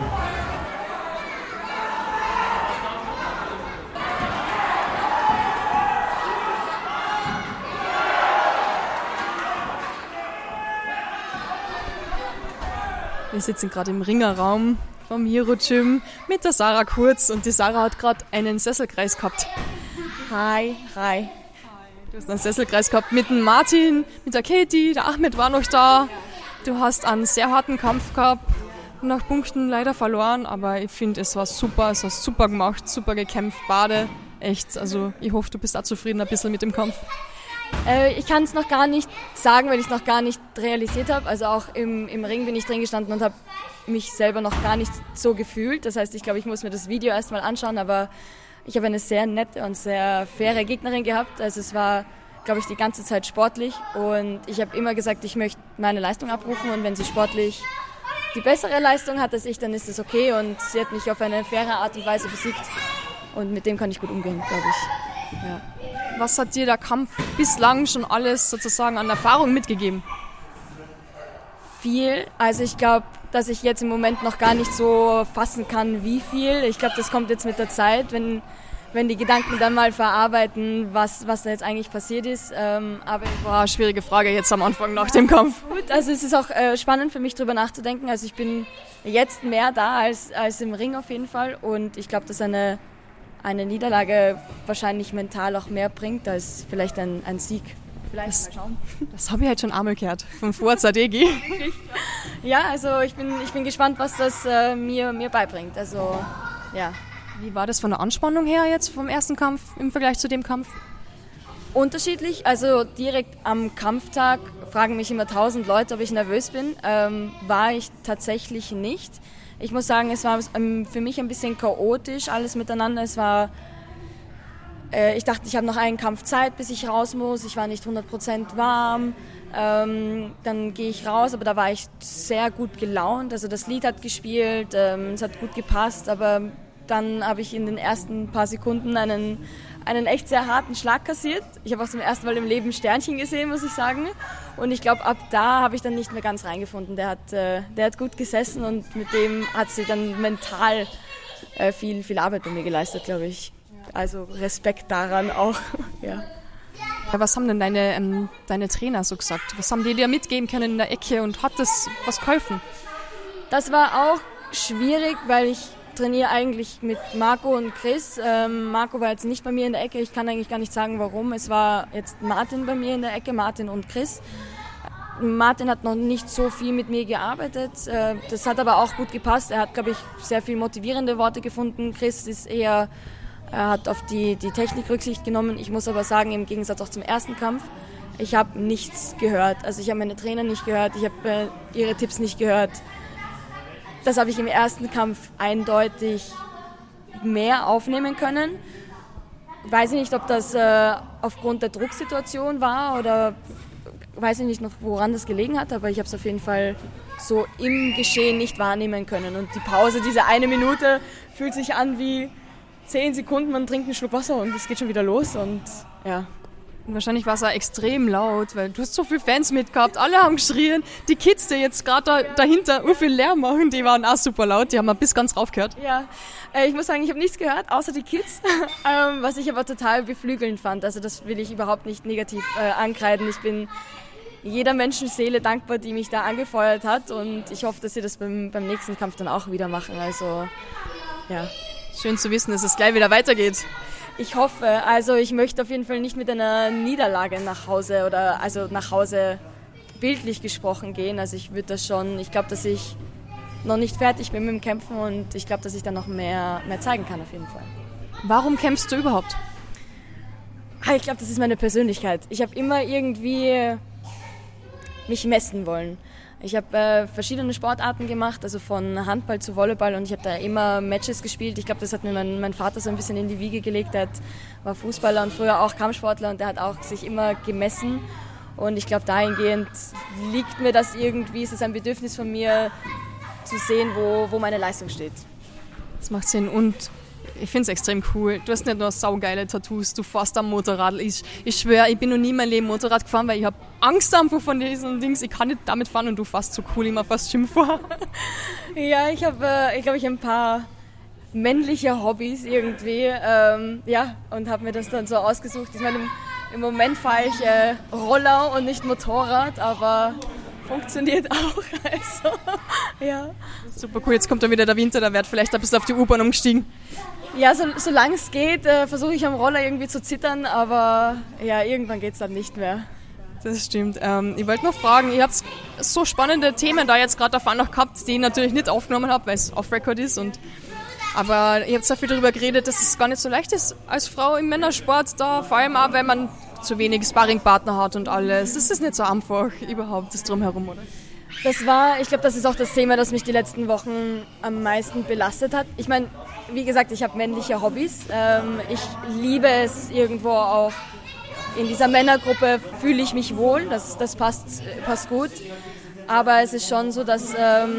Wir sitzen gerade im Ringerraum vom Hero Gym mit der Sarah Kurz und die Sarah hat gerade einen Sesselkreis gehabt. Hi. Du hast einen Sesselkreis gehabt mit dem Martin, mit der Katie, der Ahmed war noch da. Du hast einen sehr harten Kampf gehabt, nach Punkten leider verloren, aber ich finde, es war super gemacht, super gekämpft, beide. Echt, also ich hoffe, du bist auch zufrieden ein bisschen mit dem Kampf. Ich kann es noch gar nicht sagen, weil ich es noch gar nicht realisiert habe. Also auch im Ring bin ich drin gestanden und habe mich selber noch gar nicht so gefühlt. Das heißt, ich glaube, ich muss mir das Video erstmal anschauen, aber Ich habe eine sehr nette und sehr faire Gegnerin gehabt. Also es war, glaube ich, die ganze Zeit sportlich. Und ich habe immer gesagt, ich möchte meine Leistung abrufen. Und wenn sie sportlich die bessere Leistung hat als ich, dann ist das okay. Und sie hat mich auf eine faire Art und Weise besiegt. Und mit dem kann ich gut umgehen, glaube ich. Ja. Was hat dir der Kampf bislang schon alles sozusagen an Erfahrung mitgegeben? Viel. Also ich glaube, dass ich jetzt im Moment noch gar nicht so fassen kann, wie viel. Ich glaube, das kommt jetzt mit der Zeit, wenn die Gedanken dann mal verarbeiten, was da jetzt eigentlich passiert ist. Aber war schwierige Frage jetzt am Anfang nach dem Kampf. Gut, also es ist auch spannend für mich, drüber nachzudenken. Also ich bin jetzt mehr da als im Ring auf jeden Fall. Und ich glaube, dass eine Niederlage wahrscheinlich mental auch mehr bringt als vielleicht ein Sieg. Vielleicht mal schauen. Das habe ich halt schon einmal gehört, vom Forza DG. Ja, also ich bin gespannt, was das mir beibringt. Also, ja. Wie war das von der Anspannung her jetzt vom ersten Kampf im Vergleich zu dem Kampf? Unterschiedlich. Also direkt am Kampftag fragen mich immer 1000 Leute, ob ich nervös bin. War ich tatsächlich nicht. Ich muss sagen, es war für mich ein bisschen chaotisch alles miteinander. Ich dachte, ich habe noch einen Kampf Zeit, bis ich raus muss. Ich war nicht 100% warm. Dann gehe ich raus, aber da war ich sehr gut gelaunt. Also das Lied hat gespielt, es hat gut gepasst, aber dann habe ich in den ersten paar Sekunden einen echt sehr harten Schlag kassiert. Ich habe auch zum ersten Mal im Leben Sternchen gesehen, muss ich sagen. Und ich glaube, ab da habe ich dann nicht mehr ganz reingefunden. Der hat gut gesessen und mit dem hat sie dann mental viel Arbeit bei mir geleistet, glaube ich. Also Respekt daran auch. Ja. Ja, was haben denn deine Trainer so gesagt? Was haben die dir mitgeben können in der Ecke und hat das was geholfen? Das war auch schwierig, weil ich trainiere eigentlich mit Marco und Chris. Marco war jetzt nicht bei mir in der Ecke. Ich kann eigentlich gar nicht sagen, warum. Es war jetzt Martin bei mir in der Ecke, Martin und Chris. Martin hat noch nicht so viel mit mir gearbeitet. Das hat aber auch gut gepasst. Er hat, glaube ich, sehr viel motivierende Worte gefunden. Chris hat auf die Technik Rücksicht genommen. Ich muss aber sagen, im Gegensatz auch zum ersten Kampf, ich habe nichts gehört. Also ich habe meine Trainer nicht gehört, ich habe ihre Tipps nicht gehört. Das habe ich im ersten Kampf eindeutig mehr aufnehmen können. Weiß ich nicht, ob das aufgrund der Drucksituation war oder weiß ich nicht noch, woran das gelegen hat, aber ich habe es auf jeden Fall so im Geschehen nicht wahrnehmen können. Und die Pause, diese 1 Minute, fühlt sich an wie 10 Sekunden, man trinkt einen Schluck Wasser und es geht schon wieder los und ja. Und wahrscheinlich war es auch extrem laut, weil du hast so viele Fans mitgehabt, alle haben geschrien. Die Kids, die jetzt gerade dahinter viel Lärm machen, die waren auch super laut, die haben bis ganz rauf gehört. Ja, ich muss sagen, ich habe nichts gehört, außer die Kids, was ich aber total beflügelnd fand. Also das will ich überhaupt nicht negativ ankreiden. Ich bin jeder Menschenseele dankbar, die mich da angefeuert hat und ich hoffe, dass sie das beim nächsten Kampf dann auch wieder machen. Also, ja. Schön zu wissen, dass es gleich wieder weitergeht. Ich hoffe, also ich möchte auf jeden Fall nicht mit einer Niederlage nach Hause bildlich gesprochen gehen. Also ich glaube, dass ich noch nicht fertig bin mit dem Kämpfen und ich glaube, dass ich dann noch mehr zeigen kann auf jeden Fall. Warum kämpfst du überhaupt? Ich glaube, das ist meine Persönlichkeit. Ich habe immer irgendwie mich messen wollen. Ich habe verschiedene Sportarten gemacht, also von Handball zu Volleyball und ich habe da immer Matches gespielt. Ich glaube, das hat mir mein Vater so ein bisschen in die Wiege gelegt. Er war Fußballer und früher auch Kampfsportler und der hat auch sich immer gemessen. Und ich glaube, dahingehend liegt mir das irgendwie, es ist ein Bedürfnis von mir, zu sehen, wo meine Leistung steht. Das macht Sinn und ich finde es extrem cool. Du hast nicht nur saugeile Tattoos, du fährst am Motorrad. Ich schwöre, ich bin noch nie in meinem Leben Motorrad gefahren, weil ich habe Angst einfach von diesen Dings. Ich kann nicht damit fahren und du fährst so cool, immer fast Gym vor. Ja, ich glaube, ich habe ein paar männliche Hobbys irgendwie. Und habe mir das dann so ausgesucht. Ich meine, im Moment fahre ich Roller und nicht Motorrad, aber funktioniert auch. Also, ja. Super cool, jetzt kommt dann wieder der Winter, da wird vielleicht ein bisschen auf die U-Bahn umgestiegen. Ja, solange es geht, versuche ich am Roller irgendwie zu zittern, aber ja, irgendwann geht es dann nicht mehr. Das stimmt. Ich wollte noch fragen, ihr habt so spannende Themen da jetzt gerade davon noch gehabt, die ich natürlich nicht aufgenommen habe, weil es off-Record ist. Aber ihr habt sehr viel darüber geredet, dass es gar nicht so leicht ist als Frau im Männersport da, vor allem auch, wenn man zu wenig Sparringpartner hat und alles. Das ist nicht so einfach überhaupt, das Drumherum, oder? Ich glaube, das ist auch das Thema, das mich die letzten Wochen am meisten belastet hat. Ich meine, wie gesagt, ich habe männliche Hobbys. Ich liebe es irgendwo auch. In dieser Männergruppe fühle ich mich wohl, das passt gut. Aber es ist schon so, dass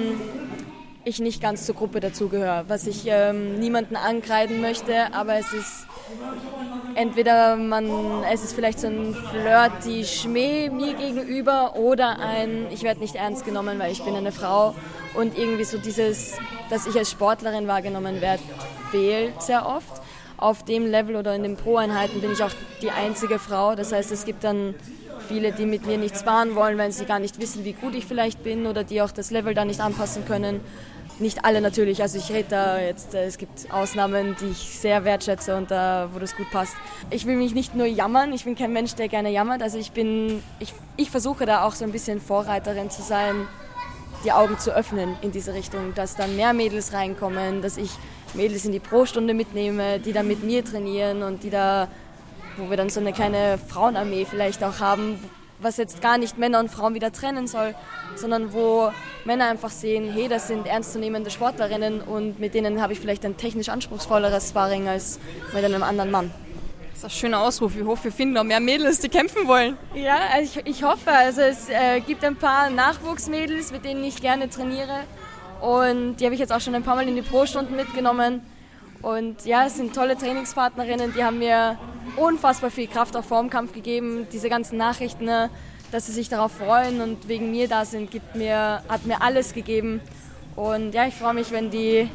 ich nicht ganz zur Gruppe dazugehöre, was ich niemanden ankreiden möchte, aber es ist entweder es ist vielleicht so ein Flirty-Schmäh mir gegenüber oder ich werde nicht ernst genommen, weil ich bin eine Frau und irgendwie so dieses, dass ich als Sportlerin wahrgenommen werde, fehlt sehr oft. Auf dem Level oder in den Pro-Einheiten bin ich auch die einzige Frau, das heißt, es gibt dann viele, die mit mir nicht sparen wollen, weil sie gar nicht wissen, wie gut ich vielleicht bin oder die auch das Level da nicht anpassen können. Nicht alle natürlich, also ich rede da jetzt, es gibt Ausnahmen, die ich sehr wertschätze und wo das gut passt. Ich will mich nicht nur jammern, ich bin kein Mensch, der gerne jammert, also ich versuche da auch so ein bisschen Vorreiterin zu sein, die Augen zu öffnen in diese Richtung, dass dann mehr Mädels reinkommen, dass ich Mädels in die Pro-Stunde mitnehme, die dann mit mir trainieren und wo wir dann so eine kleine Frauenarmee vielleicht auch haben, was jetzt gar nicht Männer und Frauen wieder trennen soll, sondern wo Männer einfach sehen, hey, das sind ernstzunehmende Sportlerinnen und mit denen habe ich vielleicht ein technisch anspruchsvolleres Sparring als mit einem anderen Mann. Das ist ein schöner Ausruf. Ich hoffe, wir finden noch mehr Mädels, die kämpfen wollen. Ja, also ich hoffe. Also es gibt ein paar Nachwuchsmädels, mit denen ich gerne trainiere und die habe ich jetzt auch schon ein paar Mal in die Pro-Stunden mitgenommen. Und ja, es sind tolle Trainingspartnerinnen, die haben mir unfassbar viel Kraft auch vor dem Kampf gegeben. Diese ganzen Nachrichten, dass sie sich darauf freuen und wegen mir da sind, hat mir alles gegeben. Und ja, ich freue mich, wenn ich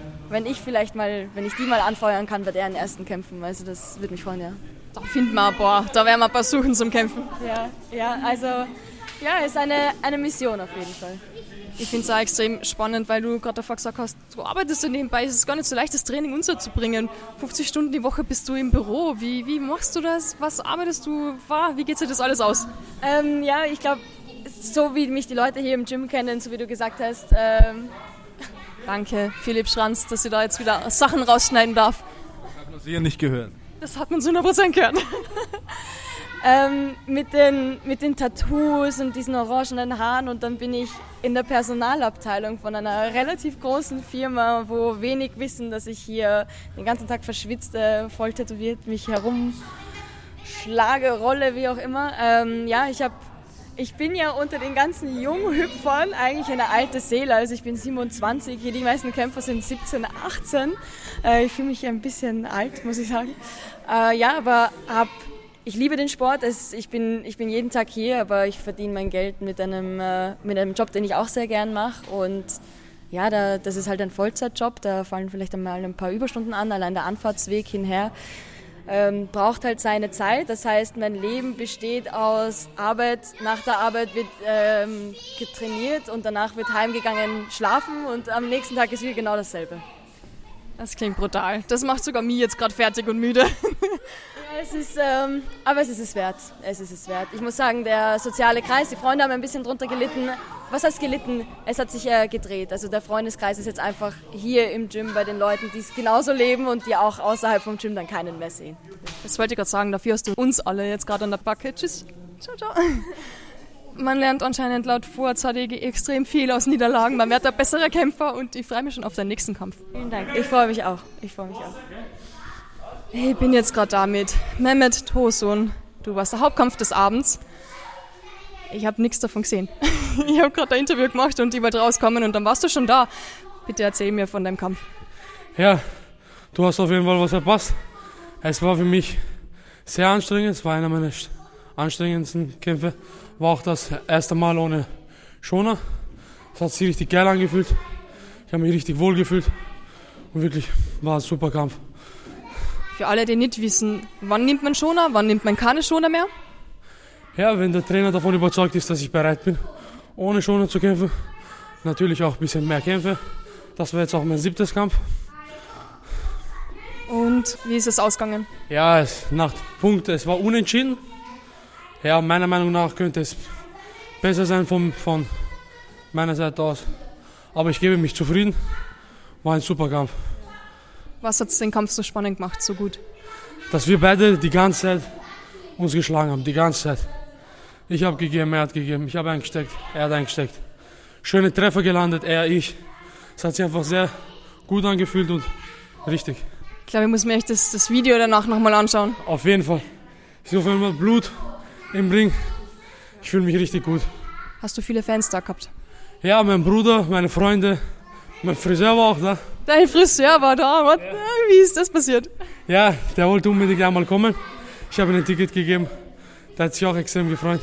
die mal anfeuern kann bei deren ersten Kämpfen. Also das würde mich freuen, ja. Da finden wir da werden wir ein paar suchen zum Kämpfen. Ja, also ja, ist eine Mission auf jeden Fall. Ich finde es auch extrem spannend, weil du gerade davor gesagt hast, du arbeitest so nebenbei, es ist gar nicht so leicht, das Training unterzubringen. 50 Stunden die Woche bist du im Büro. Wie machst du das? Was arbeitest du? Wie geht sich das alles aus? Ja, ich glaube, so wie mich die Leute hier im Gym kennen, so wie du gesagt hast. Danke, Philipp Schranz, dass ich da jetzt wieder Sachen rausschneiden darf. Das hat man sicher nicht gehört. Das hat man zu 100% gehört. Mit den Tattoos und diesen orangenen Haaren und dann bin ich in der Personalabteilung von einer relativ großen Firma, wo wenig wissen, dass ich hier den ganzen Tag verschwitzt, voll tätowiert mich herumschlage, rolle, wie auch immer. Ich bin ja unter den ganzen Junghüpfern eigentlich eine alte Seele, also ich bin 27, hier die meisten Kämpfer sind 17, 18. Ich fühle mich ein bisschen alt, muss ich sagen. Aber ich liebe den Sport, ich bin jeden Tag hier, aber ich verdiene mein Geld mit einem Job, den ich auch sehr gern mache. Und ja, das ist halt ein Vollzeitjob, da fallen vielleicht einmal ein paar Überstunden an, allein der Anfahrtsweg hinher. Braucht halt seine Zeit, das heißt, mein Leben besteht aus Arbeit, nach der Arbeit wird getrainiert und danach wird heimgegangen schlafen und am nächsten Tag ist wieder genau dasselbe. Das klingt brutal. Das macht sogar mich jetzt gerade fertig und müde. Aber es ist es wert. Ich muss sagen, der soziale Kreis, die Freunde haben ein bisschen drunter gelitten. Was heißt gelitten? Es hat sich gedreht. Also der Freundeskreis ist jetzt einfach hier im Gym bei den Leuten, die es genauso leben und die auch außerhalb vom Gym dann keinen mehr sehen. Das wollte ich gerade sagen, dafür hast du uns alle jetzt gerade an der Backe. Tschüss. Ciao, ciao. Man lernt anscheinend laut VZDG extrem viel aus Niederlagen. Man wird ein besserer Kämpfer und ich freue mich schon auf deinen nächsten Kampf. Vielen Dank. Ich freue mich auch. Ich bin jetzt gerade da mit Mehmet Tosun. Du warst der Hauptkampf des Abends. Ich habe nichts davon gesehen. Ich habe gerade ein Interview gemacht und die wollte rauskommen und dann warst du schon da. Bitte erzähl mir von deinem Kampf. Ja, du hast auf jeden Fall was verpasst. Es war für mich sehr anstrengend. Es war einer meiner anstrengendsten Kämpfe. War auch das erste Mal ohne Schoner. Es hat sich richtig geil angefühlt. Ich habe mich richtig wohl gefühlt. Und wirklich war ein super Kampf. Für alle, die nicht wissen, wann nimmt man Schoner, wann nimmt man keine Schoner mehr? Ja, wenn der Trainer davon überzeugt ist, dass ich bereit bin, ohne Schoner zu kämpfen. Natürlich auch ein bisschen mehr Kämpfe. Das war jetzt auch mein 7. Kampf. Und wie ist es ausgegangen? Ja, nach Punkt, es war unentschieden. Ja, meiner Meinung nach könnte es besser sein von meiner Seite aus. Aber ich gebe mich zufrieden. War ein super Kampf. Was hat den Kampf so spannend gemacht, so gut? Dass wir beide die ganze Zeit uns geschlagen haben, die ganze Zeit. Ich habe gegeben, er hat gegeben. Ich habe eingesteckt, er hat eingesteckt. schöne Treffer gelandet, er, ich. Es hat sich einfach sehr gut angefühlt und richtig. Ich glaube, ich muss mir echt das Video danach nochmal anschauen. Auf jeden Fall. Ich sehe auf einmal Blut im Ring. Ich fühle mich richtig gut. Hast du viele Fans da gehabt? Ja, mein Bruder, meine Freunde, mein Friseur war auch da. Dein Friseur war da? Was? Ja. Wie ist das passiert? Ja, der wollte unbedingt einmal kommen. Ich habe ihm ein Ticket gegeben. Der hat sich auch extrem gefreut.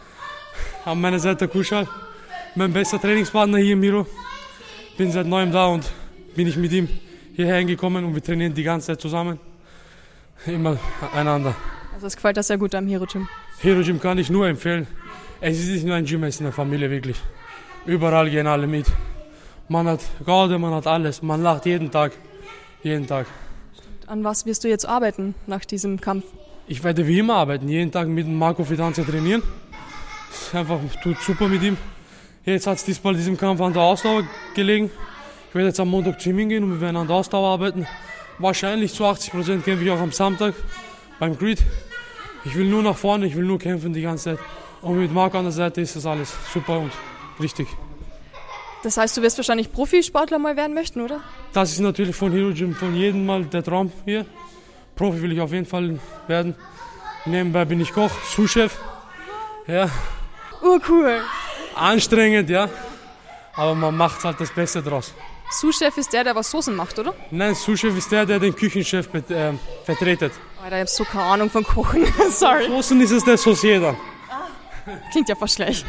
An meiner Seite Kuschal, mein bester Trainingspartner hier im Miro. Bin seit neuem da und bin ich mit ihm hierher hingekommen und wir trainieren die ganze Zeit zusammen. Immer einander. Also es gefällt dir sehr gut am Hero Gym. Hero Gym kann ich nur empfehlen. Es ist nicht nur ein Gym, es ist eine Familie wirklich. Überall gehen alle mit. Man hat Garde, man hat alles. Man lacht jeden Tag. Jeden Tag. An was wirst du jetzt arbeiten nach diesem Kampf? Ich werde wie immer arbeiten. Jeden Tag mit Marco Fidanza trainieren. Einfach tut super mit ihm. Jetzt hat es diesmal diesem Kampf an der Ausdauer gelegen. Ich werde jetzt am Montag zu ihm hingehen und wir werden an der Ausdauer arbeiten. Wahrscheinlich zu 80% kämpfe ich auch am Samstag beim Creed. Ich will nur nach vorne, ich will nur kämpfen die ganze Zeit. Und mit Marco an der Seite ist das alles super und richtig. Das heißt, du wirst wahrscheinlich Profisportler mal werden möchten, oder? Das ist natürlich von Hero Gym, von jedem mal der Traum hier. Profi will ich auf jeden Fall werden. Nebenbei bin ich Koch, Sous-Chef. Ja. Cool. Anstrengend, ja. Aber man macht halt das Beste draus. Sous-Chef ist der was Soßen macht, oder? Nein, Sous-Chef ist der den Küchenchef vertretet. Alter, ich hab so keine Ahnung von Kochen. Sorry. Soßen ist es der Saucier. Klingt ja fast schlecht.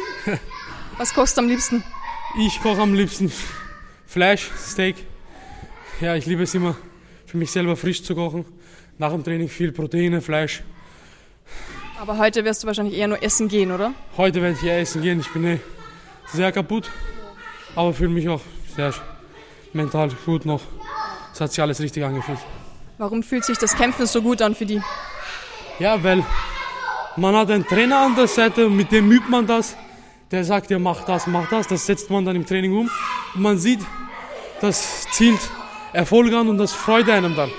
Was kochst du am liebsten? Ich koche am liebsten Fleisch, Steak. Ja, ich liebe es immer, für mich selber frisch zu kochen. Nach dem Training viel Proteine, Fleisch. Aber heute wirst du wahrscheinlich eher nur essen gehen, oder? Heute werde ich eher essen gehen. Ich bin sehr kaputt, aber fühle mich auch sehr mental gut noch. Es hat sich alles richtig angefühlt. Warum fühlt sich das Kämpfen so gut an für die? Ja, weil man hat einen Trainer an der Seite und mit dem übt man das. Der sagt ja, mach das. Das setzt man dann im Training um. Und man sieht, das zielt Erfolg an und das freut einem dann.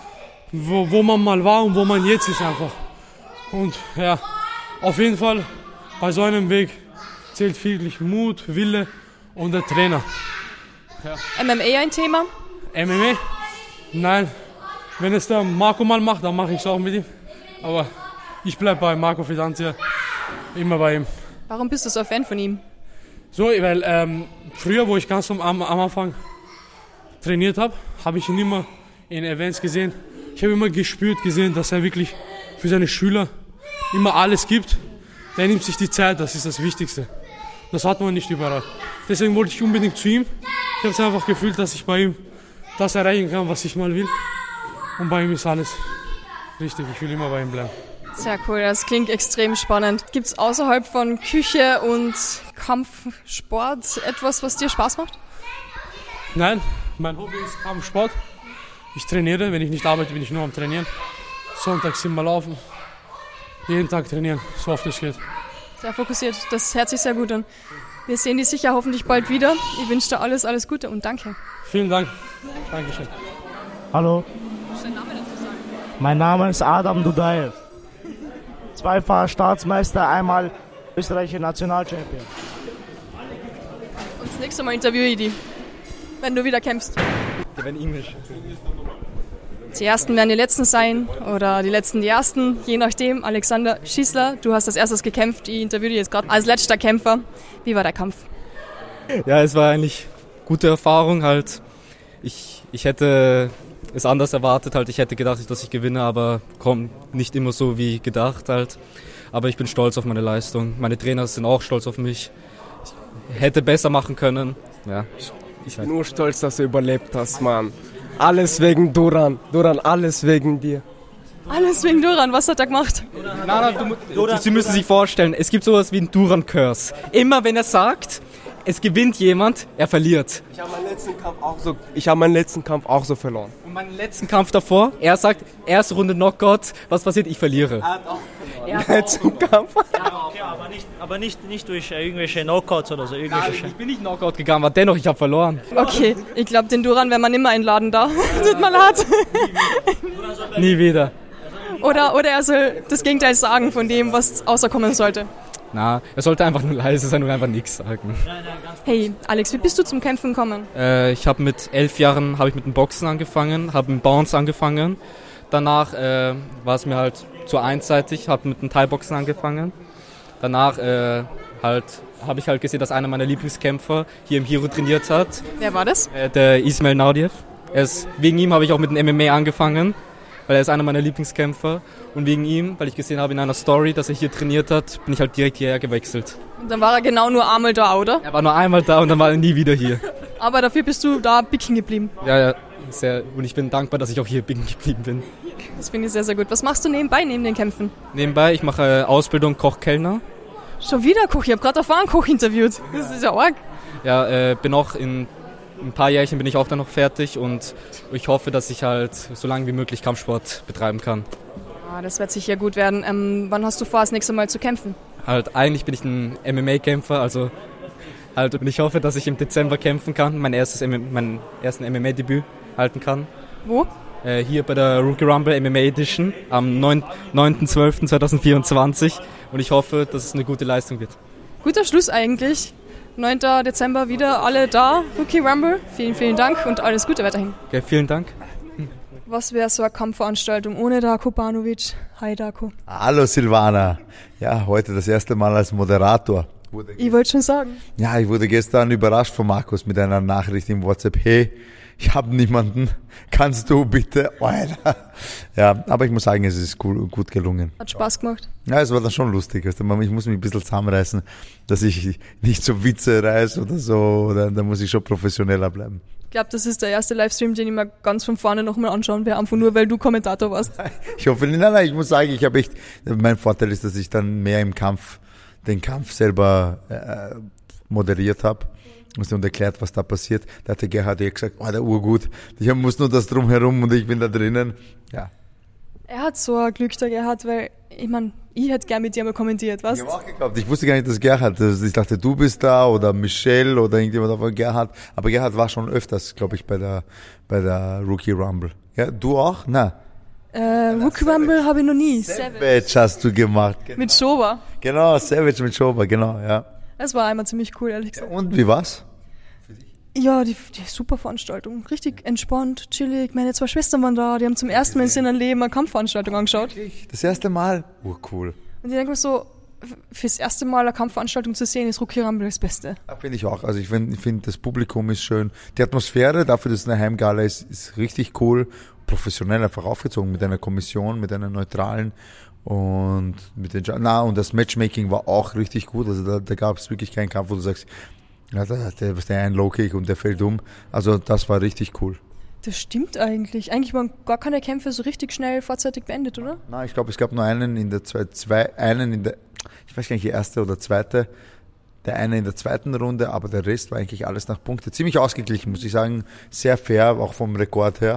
Wo man mal war und wo man jetzt ist einfach. Und ja, auf jeden Fall bei so einem Weg zählt wirklich Mut, Wille und der Trainer. Ja. MMA ein Thema? MMA? Nein. Wenn es der Marco mal macht, dann mache ich es auch mit ihm. Aber ich bleibe bei Marco Fidanza, immer bei ihm. Warum bist du so ein Fan von ihm? So, weil früher, wo ich ganz am Anfang trainiert habe, habe ich ihn immer in Events gesehen. Ich habe immer gesehen, dass er wirklich für seine Schüler immer alles gibt. Der nimmt sich die Zeit, das ist das Wichtigste. Das hat man nicht überall. Deswegen wollte ich unbedingt zu ihm. Ich habe es einfach gefühlt, dass ich bei ihm das erreichen kann, was ich mal will. Und bei ihm ist alles richtig, ich will immer bei ihm bleiben. Sehr cool, das klingt extrem spannend. Gibt es außerhalb von Küche und Kampfsport etwas, was dir Spaß macht? Nein, mein Hobby ist Kampfsport. Ich trainiere, wenn ich nicht arbeite, bin ich nur am Trainieren. Sonntags immer laufen, jeden Tag trainieren, so oft es geht. Sehr fokussiert, das hört sich sehr gut an. Wir sehen dich sicher hoffentlich bald wieder. Ich wünsche dir alles Gute und danke. Vielen Dank. Dankeschön. Hallo. Was ist dein Name dazu sagen? Mein Name ist Adam Dudaev. Zweifacher Staatsmeister, einmal österreichischer Nationalchampion. Und das nächste Mal interviewe ich dich, wenn du wieder kämpfst. In Englisch. Die Ersten werden die Letzten sein oder die Letzten die Ersten, je nachdem. Alexander Schießler, du hast als erstes gekämpft, ich interviewe dich jetzt gerade als letzter Kämpfer. Wie war der Kampf? Ja, es war eigentlich gute Erfahrung halt. Ich hätte es anders erwartet halt. Ich hätte gedacht, dass ich gewinne, aber kommt nicht immer so wie gedacht halt. Aber ich bin stolz auf meine Leistung. Meine Trainer sind auch stolz auf mich. Ich hätte besser machen können. Ja. Ich bin nur stolz, dass du überlebt hast, Mann. Alles wegen Duran. Duran, alles wegen dir. Alles wegen Duran, was hat er gemacht? Sie müssen sich vorstellen, es gibt sowas wie einen Duran-Curse. Immer wenn er sagt, es gewinnt jemand, er verliert. Ich habe meinen letzten Kampf auch so verloren. Und meinen letzten Kampf davor, er sagt, erste Runde Knockout, was passiert? Ich verliere. Er hat auch verloren. Letzten Kampf. Ja, aber nicht durch irgendwelche Knockouts oder so. Nein, ich bin nicht Knockout gegangen, aber dennoch, ich habe verloren. Okay, ich glaube, den Duran werden wir nimmer einladen da. Tut mir leid. Nie wieder. Oder er soll das Gegenteil sagen von dem, was außerkommen sollte. Na, er sollte einfach nur leise sein und einfach nichts sagen. Hey, Alex, wie bist du zum Kämpfen gekommen? Ich habe mit 11 Jahren mit dem Boxen angefangen, habe mit Bounce angefangen. Danach war es mir halt zu einseitig, habe mit dem Thai-Boxen angefangen. Danach habe ich halt gesehen, dass einer meiner Lieblingskämpfer hier im Hero trainiert hat. Wer war das? Der Ismail Naudiev. Wegen ihm habe ich auch mit dem MMA angefangen, weil er ist einer meiner Lieblingskämpfer. Und wegen ihm, weil ich gesehen habe in einer Story, dass er hier trainiert hat, bin ich halt direkt hierher gewechselt. Und dann war er genau nur einmal da, oder? Er war nur einmal da und dann war er nie wieder hier. Aber dafür bist du da bicken geblieben. Ja, sehr. Und ich bin dankbar, dass ich auch hier bicken geblieben bin. Das finde ich sehr, sehr gut. Was machst du nebenbei, neben den Kämpfen? Nebenbei, ich mache Ausbildung Koch-Kellner. Schon wieder Koch? Ich habe gerade auf einen Koch interviewt. Das ist ja arg. Ja, bin auch in ein paar Jährchen bin ich auch dann noch fertig und ich hoffe, dass ich halt so lange wie möglich Kampfsport betreiben kann. Ah, das wird sicher gut werden. Wann hast du vor, das nächste Mal zu kämpfen? Eigentlich bin ich ein MMA-Kämpfer, und ich hoffe, dass ich im Dezember kämpfen kann, meinen ersten MMA-Debüt halten kann. Wo? Hier bei der Rookie Rumble MMA Edition am 9.12.2024 und ich hoffe, dass es eine gute Leistung wird. Guter Schluss eigentlich. 9. Dezember wieder alle da, Rookie Rumble. Vielen, vielen Dank und alles Gute weiterhin. Okay, vielen Dank. Was wäre so eine Kampfveranstaltung ohne Darko Banovic? Hi Darko. Hallo Silvana. Ja, heute das erste Mal als Moderator. Ich wollte schon sagen. Ja, ich wurde gestern überrascht von Markus mit einer Nachricht im WhatsApp. Hey, ich habe niemanden. Kannst du bitte? Ja, aber ich muss sagen, es ist gut gelungen. Hat Spaß gemacht. Ja, es war dann schon lustig. Ich muss mich ein bisschen zusammenreißen, dass ich nicht so Witze reiße oder so. Da muss ich schon professioneller bleiben. Ich glaube, das ist der erste Livestream, den ich mir ganz von vorne nochmal anschauen werde, einfach nur, weil du Kommentator warst. Ich hoffe, nein, ich muss sagen, ich habe echt, mein Vorteil ist, dass ich dann mehr im Kampf, den Kampf selber moderiert habe. Und erklärt, was da passiert. Da hat der Gerhard gesagt, der urgut. Ich muss nur das drumherum und ich bin da drinnen. Ja. Er hat so ein Glück, der Gerhard, weil, ich hätte gern mit dir mal kommentiert, was? Ich habe auch geglaubt, ich wusste gar nicht, dass Gerhard, ich dachte, du bist da oder Michelle oder irgendjemand von Gerhard. Aber Gerhard war schon öfters, glaube ich, bei der Rookie Rumble. Ja, du auch? Na. Rookie Rumble habe ich noch nie. Savage hast du gemacht. Genau. Mit Schober. Genau, Savage mit Schober, genau, ja. Es war einmal ziemlich cool, ehrlich gesagt. Und wie war's? Ja, die super Veranstaltung. Richtig entspannt, chillig. Meine 2 Schwestern waren da, die haben zum ersten Mal in ihrem Leben eine Kampfveranstaltung angeschaut. Das erste Mal? Cool. Und ich denke mir so, fürs erste Mal eine Kampfveranstaltung zu sehen, ist Rookie Rumble das Beste. Ja, finde ich auch. Also ich finde, das Publikum ist schön. Die Atmosphäre, dafür, dass es eine Heimgala ist richtig cool. Professionell einfach aufgezogen mit einer Kommission, mit einer neutralen. Und und das Matchmaking war auch richtig gut. Also da gab es wirklich keinen Kampf, wo du sagst, ja, der ein Low-Kick und der fällt um. Also das war richtig cool. Das stimmt eigentlich. Eigentlich waren gar keine Kämpfe so richtig schnell vorzeitig beendet, oder? Nein, ich glaube, es gab nur einen in der ich weiß gar nicht, die erste oder zweite. Der eine in der zweiten Runde, aber der Rest war eigentlich alles nach Punkte. Ziemlich ausgeglichen, muss ich sagen. Sehr fair, auch vom Rekord her.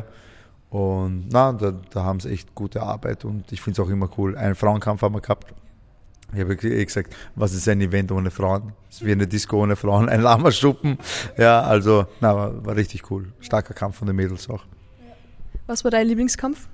Und da haben sie echt gute Arbeit und ich finde es auch immer cool. Einen Frauenkampf haben wir gehabt. Ich habe gesagt, was ist ein Event ohne Frauen? Es ist wie eine Disco ohne Frauen, ein Lamaschuppen. Ja, also, war richtig cool. Starker Kampf von den Mädels auch. Was war dein Lieblingskampf?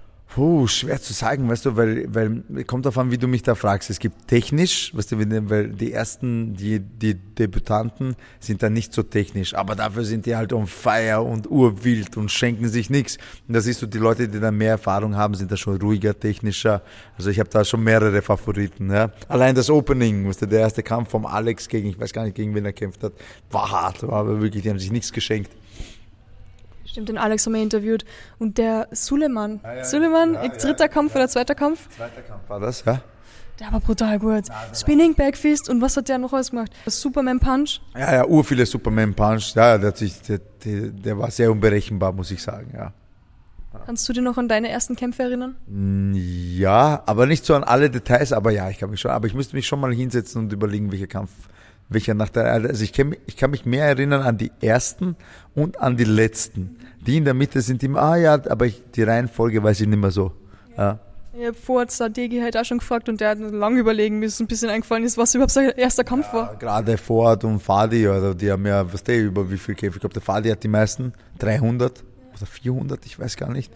Schwer zu sagen, weißt du, weil kommt darauf an, wie du mich da fragst. Es gibt technisch, weißt du, weil die ersten, die Debütanten sind dann nicht so technisch, aber dafür sind die halt on fire und urwild und schenken sich nichts. Und da siehst du, die Leute, die dann mehr Erfahrung haben, sind da schon ruhiger, technischer. Also ich habe da schon mehrere Favoriten. Ja. Allein das Opening, weißt du, der erste Kampf vom Alex ich weiß gar nicht, gegen wen er kämpft hat, war hart, war aber wirklich, die haben sich nichts geschenkt. Stimmt, den Alex haben wir interviewt. Und der Suleiman. Dritter Kampf oder zweiter Kampf? Zweiter Kampf war das, ja. Der war brutal gut. Spinning Backfist und was hat der noch alles gemacht? Superman Punch? Ja, viele Superman Punch. Ja, der war sehr unberechenbar, muss ich sagen, ja. Kannst du dich noch an deine ersten Kämpfe erinnern? Ja, aber nicht so an alle Details, aber ja, ich kann mich schon. Aber ich müsste mich schon mal hinsetzen und überlegen, welcher nach der, also ich kann mich mehr erinnern an die ersten und an die letzten. Die in der Mitte sind immer, aber die Reihenfolge weiß ich nicht mehr so. Ja. Ich habe vorher Sadegi halt auch schon gefragt und der hat lange überlegen müssen, ein bisschen eingefallen ist, was überhaupt sein erster Kampf war. Gerade Ford und Fadi, also die haben ja, über wie viel Kämpfe? Ich glaube, der Fadi hat die meisten, 300 oder 400, ich weiß gar nicht.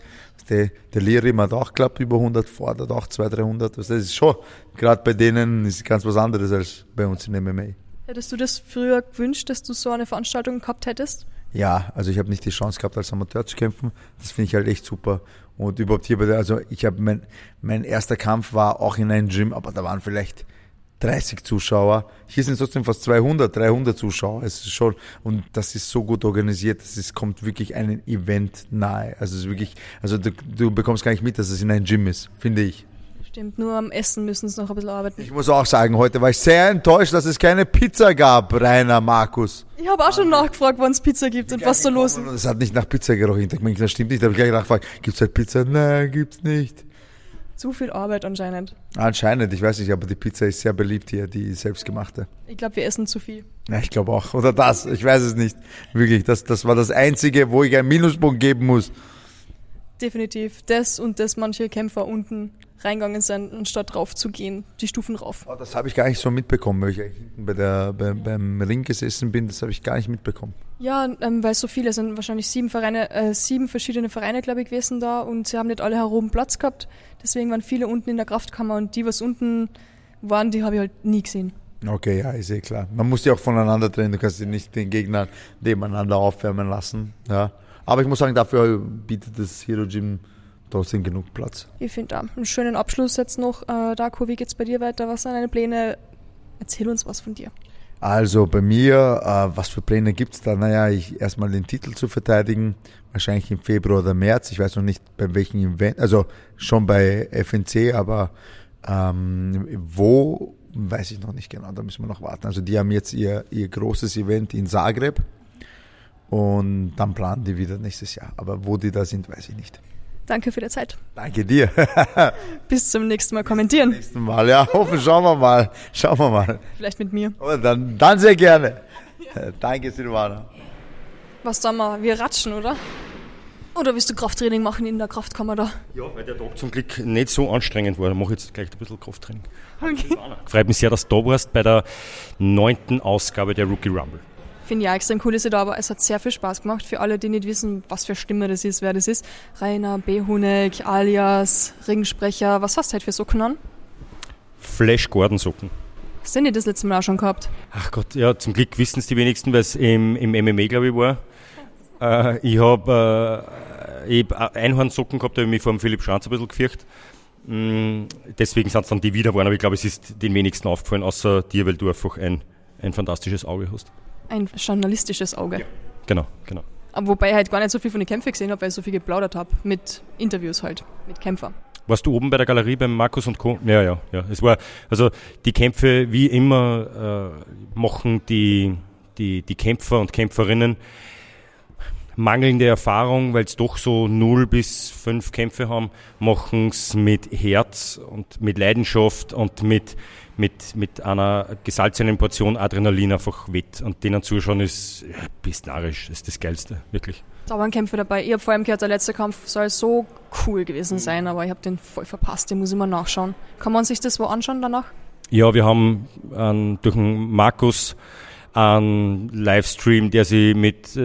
Der Lirim hat auch, glaube ich, über 100, fordert auch 200, 300. Das ist schon, gerade bei denen ist ganz was anderes als bei uns in MMA. Hättest du das früher gewünscht, dass du so eine Veranstaltung gehabt hättest? Ja, also ich habe nicht die Chance gehabt, als Amateur zu kämpfen. Das finde ich halt echt super. Und überhaupt hier ich habe mein erster Kampf war auch in einem Gym, aber da waren vielleicht 30 Zuschauer. Hier sind trotzdem fast 200, 300 Zuschauer. Es ist schon, und das ist so gut organisiert, kommt wirklich einem Event nahe. Also es ist wirklich, du bekommst gar nicht mit, dass es in einem Gym ist, finde ich. Stimmt, nur am Essen müssen sie noch ein bisschen arbeiten. Ich muss auch sagen, heute war ich sehr enttäuscht, dass es keine Pizza gab, Rainer, Markus. Ich habe auch schon nachgefragt, wann es Pizza gibt und was da los ist. Es hat nicht nach Pizza gerochen. Ich denke, das stimmt nicht. Da habe ich gleich nachgefragt, gibt es halt Pizza? Nein, gibt's nicht. Zu viel Arbeit anscheinend. Anscheinend, ich weiß nicht, aber die Pizza ist sehr beliebt hier, die selbstgemachte. Ich glaube, wir essen zu viel. Ja, ich glaube auch. Oder das, ich weiß es nicht. Wirklich, das war das Einzige, wo ich einen Minuspunkt geben muss. Definitiv. Das und dass manche Kämpfer unten reingegangen sind, anstatt rauf zu gehen, die Stufen rauf. Oh, das habe ich gar nicht so mitbekommen, weil ich beim Ring gesessen bin, das habe ich gar nicht mitbekommen. Ja, weil so viele sind, wahrscheinlich 7 verschiedene Vereine, glaube ich, gewesen da und sie haben nicht alle herum Platz gehabt. Deswegen waren viele unten in der Kraftkammer und die, was unten waren, die habe ich halt nie gesehen. Okay, ja, ist eh klar. Man muss die auch voneinander trennen, du kannst die nicht den Gegnern nebeneinander aufwärmen lassen. Ja. Aber ich muss sagen, dafür bietet das Hero Gym trotzdem genug Platz. Ich finde einen schönen Abschluss jetzt noch. Darko, wie geht's bei dir weiter? Was sind deine Pläne? Erzähl uns was von dir. Also bei mir, was für Pläne gibt's da? Naja, erstmal den Titel zu verteidigen, wahrscheinlich im Februar oder März. Ich weiß noch nicht bei welchem Event, also schon bei FNC, aber wo, weiß ich noch nicht genau, da müssen wir noch warten. Also die haben jetzt ihr großes Event in Zagreb und dann planen die wieder nächstes Jahr. Aber wo die da sind, weiß ich nicht. Danke für die Zeit. Danke dir. Bis zum nächsten Mal kommentieren. Bis zum nächsten Mal, ja. Schauen wir mal. Vielleicht mit mir. Aber dann sehr gerne. Ja. Danke, Silvana. Was sagen wir? Wir ratschen, oder? Oder willst du Krafttraining machen in der Kraftkammer da? Ja, weil der Tag zum Glück nicht so anstrengend war. Da mache ich jetzt gleich ein bisschen Krafttraining. Okay. Freut mich sehr, dass du da warst bei der 9. Ausgabe der Rookie Rumble. Finde ich auch extrem cool, dass ihr da, aber es hat sehr viel Spaß gemacht. Für alle, die nicht wissen, was für Stimme das ist, wer das ist. Rainer Behunek, alias Ringsprecher. Was hast du heute für Socken an? Flash Gordon Socken. Hast du nicht das letzte Mal auch schon gehabt? Ach Gott, ja, zum Glück wissen es die wenigsten, weil es im MMA, glaube ich, war. Ich habe Einhornsocken gehabt, da habe ich mich vor dem Philipp Schanz ein bisschen gefürchtet. Deswegen sind es dann die wieder geworden, aber ich glaube, es ist den wenigsten aufgefallen, außer dir, weil du einfach ein fantastisches Auge hast. Ein journalistisches Auge. Ja, genau. Aber wobei ich halt gar nicht so viel von den Kämpfen gesehen habe, weil ich so viel geplaudert habe. Mit Interviews halt, mit Kämpfern. Warst du oben bei der Galerie beim Markus und Co.? Ja. Es war, also die Kämpfe, wie immer, machen die Kämpfer und Kämpferinnen mangelnde Erfahrung, weil es doch so 0 bis 5 Kämpfe haben, machen es mit Herz und mit Leidenschaft und mit einer gesalzenen Portion Adrenalin einfach wett. Und denen zuschauen ist bist narrisch, ist das Geilste, wirklich. Da waren Kämpfe dabei. Ich habe vor allem gehört, der letzte Kampf soll so cool gewesen sein, aber ich habe den voll verpasst, den muss ich mal nachschauen. Kann man sich das wo anschauen danach? Ja, wir haben durch den Markus einen Livestream, der sich mit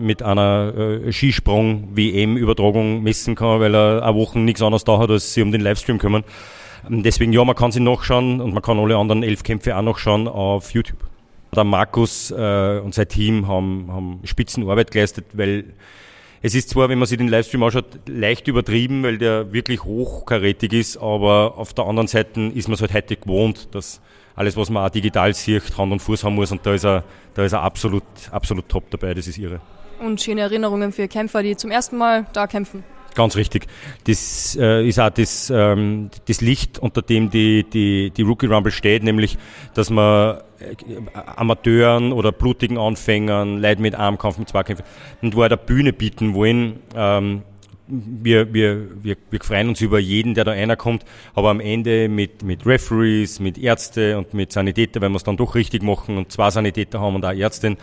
einer Skisprung-WM-Übertragung messen kann, weil er eine Woche nichts anderes da hat, als sie um den Livestream kümmern. Deswegen, ja, man kann sie nachschauen und man kann alle anderen 11 Kämpfe auch nachschauen auf YouTube. Der Markus und sein Team haben Spitzenarbeit geleistet, weil es ist zwar, wenn man sich den Livestream anschaut, leicht übertrieben, weil der wirklich hochkarätig ist, aber auf der anderen Seite ist man es halt heute gewohnt, dass alles, was man auch digital sieht, Hand und Fuß haben muss, und da ist er absolut top dabei, das ist irre. Und schöne Erinnerungen für Kämpfer, die zum ersten Mal da kämpfen. Ganz richtig. Das ist auch das Licht, unter dem die Rookie Rumble steht, nämlich, dass man Amateuren oder blutigen Anfängern, Leuten mit Armkampf, mit Zweikämpfen, und wo eine Bühne bieten wollen. Wir freuen uns über jeden, der da reinkommt, aber am Ende mit Referees, mit Ärzte und mit Sanitäter, weil wir es dann doch richtig machen und 2 Sanitäter haben und auch Ärztin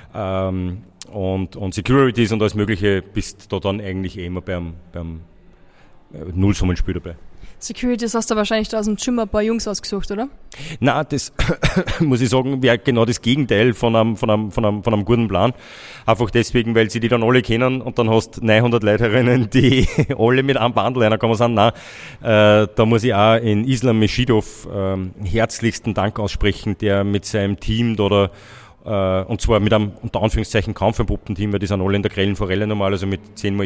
und Securities und alles Mögliche, bist da dann eigentlich immer beim Nullsummenspiel dabei. Securities hast du wahrscheinlich da aus dem Gym ein paar Jungs ausgesucht, oder? Na, das muss ich sagen, wäre genau das Gegenteil von einem guten Plan. Einfach deswegen, weil sie die dann alle kennen und dann hast 900 Leute herinnen, die alle mit einem Bandel reinkommen sind. Nein, da muss ich auch in Islam Meshidov herzlichsten Dank aussprechen, der mit seinem Team oder und zwar mit einem unter Anführungszeichen kampfentpuppten Team, weil die sind alle in der grellen Forelle normal, also mit 10-mal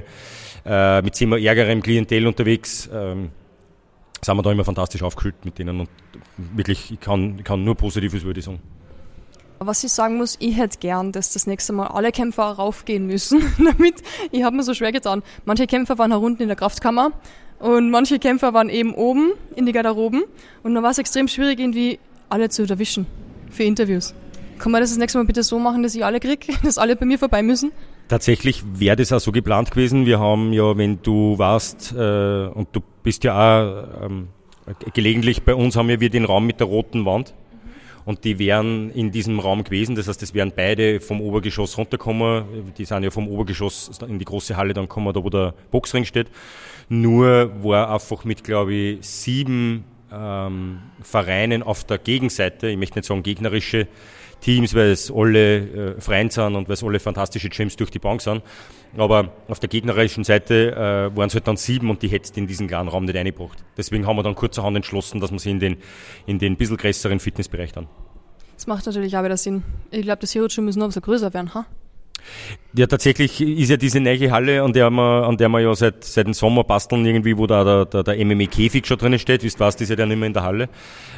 ärgerem Klientel unterwegs. Sind wir da immer fantastisch aufgefüllt mit denen und wirklich, ich kann nur Positives würde ich sagen. Was ich sagen muss, ich hätte gern, dass das nächste Mal alle Kämpfer raufgehen müssen, damit, ich habe mir so schwer getan. Manche Kämpfer waren unten in der Kraftkammer und manche Kämpfer waren eben oben in die Garderoben und dann war es extrem schwierig, irgendwie alle zu erwischen für Interviews. Kann man das nächste Mal bitte so machen, dass ich alle kriege, dass alle bei mir vorbei müssen? Tatsächlich wäre das auch so geplant gewesen. Wir haben ja, wenn du warst, und du bist ja auch gelegentlich bei uns, haben wir den Raum mit der roten Wand. Und die wären in diesem Raum gewesen. Das heißt, es wären beide vom Obergeschoss runtergekommen. Die sind ja vom Obergeschoss in die große Halle dann gekommen, da wo der Boxring steht. Nur war einfach mit, glaube ich, 7 Vereinen auf der Gegenseite, ich möchte nicht sagen gegnerische Teams, weil es alle Freunde sind und weil es alle fantastische Gyms durch die Bank sind. Aber auf der gegnerischen Seite waren es halt dann 7 und die hättest in diesen kleinen Raum nicht reingebracht. Deswegen haben wir dann kurzerhand entschlossen, dass wir sie in den bisschen größeren Fitnessbereich dann. Das macht natürlich auch wieder Sinn. Ich glaube, das Hero Gym muss noch ein bisschen größer werden, ha? Ja, tatsächlich ist ja diese neue Halle, an der wir ja seit dem Sommer basteln irgendwie, wo da der MMA-Käfig schon drinnen steht. Wie du weißt, ist ja der nicht mehr in der Halle.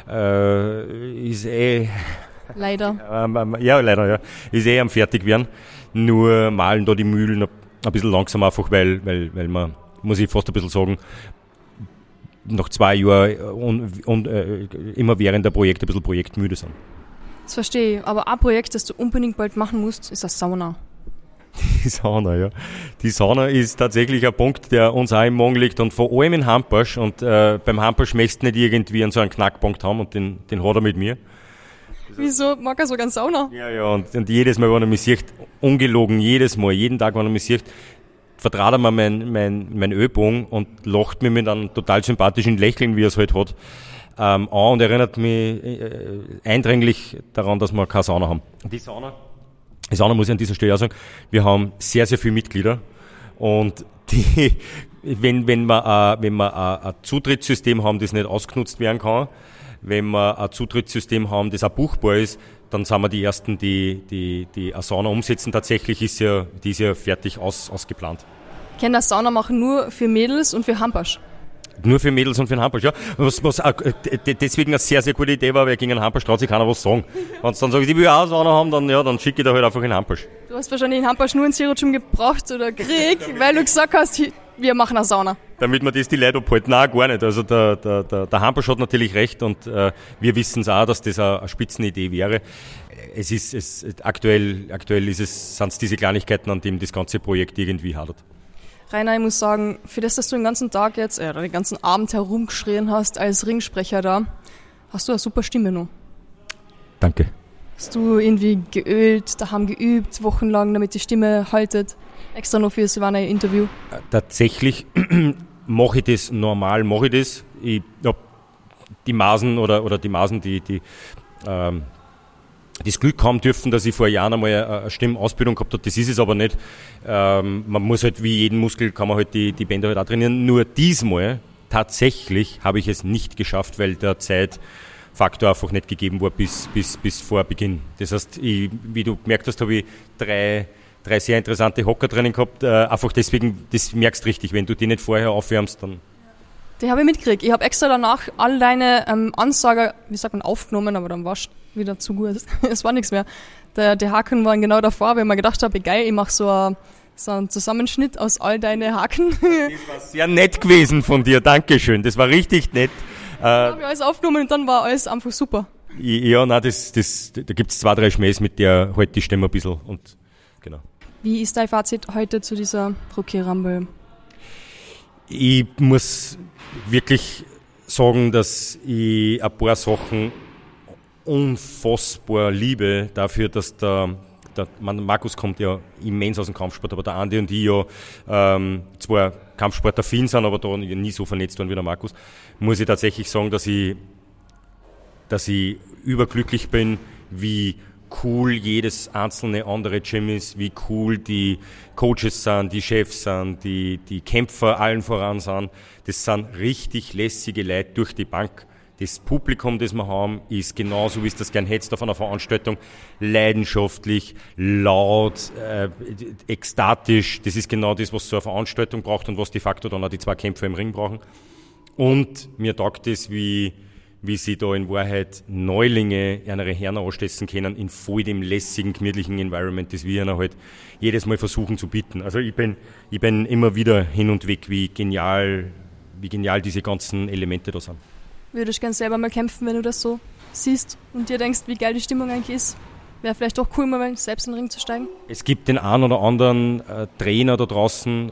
Ist leider. Ja, leider, ja. Ist am fertig werden. Nur malen da die Mühlen ein bisschen langsam einfach, weil man, muss ich fast ein bisschen sagen, nach 2 Jahren immer während der Projekte ein bisschen projektmüde sind. Das verstehe ich. Aber ein Projekt, das du unbedingt bald machen musst, ist eine Sauna. Die Sauna, ja. Die Sauna ist tatsächlich ein Punkt, der uns auch im Magen liegt und vor allem in Hampasch. Und beim Hampasch möchtest du nicht irgendwie so einen Knackpunkt haben und den hat er mit mir. Wieso mag er so ganz Sauna? Ja, und jedes Mal, wenn er mich sieht, ungelogen, jeden Tag, wenn er mich sieht, vertrat er mir mein Ölbogen und lacht mir mit einem total sympathischen Lächeln, wie er es halt hat, an und erinnert mich eindringlich daran, dass wir keine Sauna haben. Die Sauna muss ich an dieser Stelle auch sagen, wir haben sehr, sehr viele Mitglieder und die, wenn wir ein Zutrittssystem haben, das nicht ausgenutzt werden kann, wenn wir ein Zutrittssystem haben, das auch buchbar ist, dann sind wir die Ersten, die eine Sauna umsetzen. Tatsächlich ist die ist ja fertig ausgeplant. Ich kann eine Sauna machen nur für Mädels und für Hampasch. Nur für Mädels und für den Hampasch, ja. Was deswegen eine sehr, sehr gute Idee war, weil gegen einen Hampasch traut sich keiner was sagen. Wenn sie dann sagen, ich will auch eine Sauna haben, dann schicke ich da halt einfach in Hampasch. Du hast wahrscheinlich in Hampasch nur ein Zero Gym gebraucht oder gekriegt, weil du gesagt hast, wir machen eine Sauna. Damit man das die Leute abhalten. Nein, gar nicht. Also der Hampasch hat natürlich recht und wir wissen es auch, dass das eine Spitzenidee wäre. Aktuell sind es diese Kleinigkeiten, an denen das ganze Projekt irgendwie hadert. Rainer, ich muss sagen, für das, dass du den ganzen Tag jetzt, oder den ganzen Abend herumgeschrien hast als Ringsprecher da, hast du eine super Stimme noch. Danke. Hast du irgendwie geölt, daheim geübt, wochenlang, damit die Stimme haltet? Extra noch für das Silvana-Interview? Tatsächlich mache ich das normal, Ich habe die Masen oder die Masen, die das Glück haben dürfen, dass ich vor Jahren einmal eine Stimmausbildung gehabt habe. Das ist es aber nicht. Man muss halt wie jeden Muskel, kann man halt die Bänder halt auch trainieren. Nur diesmal tatsächlich habe ich es nicht geschafft, weil der Zeitfaktor einfach nicht gegeben war bis vor Beginn. Das heißt, wie du gemerkt hast, habe ich drei sehr interessante Hocker drinnen gehabt. Einfach deswegen, das merkst du richtig, wenn du die nicht vorher aufwärmst, dann... Die habe ich mitgekriegt. Ich habe extra danach all deine Ansager, wie sagt man, aufgenommen, aber dann war es wieder zu gut. Es war nichts mehr. Die Haken waren genau davor, weil ich mir gedacht habe, geil, ich mache so einen Zusammenschnitt aus all deine Haken. Das war sehr nett gewesen von dir, Dankeschön. Das war richtig nett. Dann habe ich alles aufgenommen und dann war alles einfach super. Ja, nein, da gibt es 2, 3 Schmähs, mit der halt die Stimme ein bisschen und genau. Wie ist dein Fazit heute zu dieser Rookie Rumble? Ich muss wirklich sagen, dass ich ein paar Sachen unfassbar liebe dafür, dass der Markus kommt ja immens aus dem Kampfsport, aber der Andi und ich ja zwar Kampfsportaffin sind, aber da nie so vernetzt waren wie der Markus, muss ich tatsächlich sagen, dass ich überglücklich bin, wie cool jedes einzelne andere Gym ist, wie cool die Coaches sind, die Chefs sind, die Kämpfer allen voran sind. Das sind richtig lässige Leute durch die Bank. Das Publikum, das wir haben, ist genauso, wie es das gern hättest auf einer Veranstaltung. Leidenschaftlich, laut, ekstatisch. Das ist genau das, was so eine Veranstaltung braucht und was de facto dann auch die zwei Kämpfer im Ring brauchen. Und mir taugt es, wie sie da in Wahrheit Neulinge ihre Herren anstessen können in voll dem lässigen, gemütlichen Environment, das wir ihnen halt jedes Mal versuchen zu bieten. Also ich bin immer wieder hin und weg, wie genial diese ganzen Elemente da sind. Würdest du gerne selber mal kämpfen, wenn du das so siehst und dir denkst, wie geil die Stimmung eigentlich ist? Wäre vielleicht auch cool, mal selbst in den Ring zu steigen? Es gibt den einen oder anderen Trainer da draußen,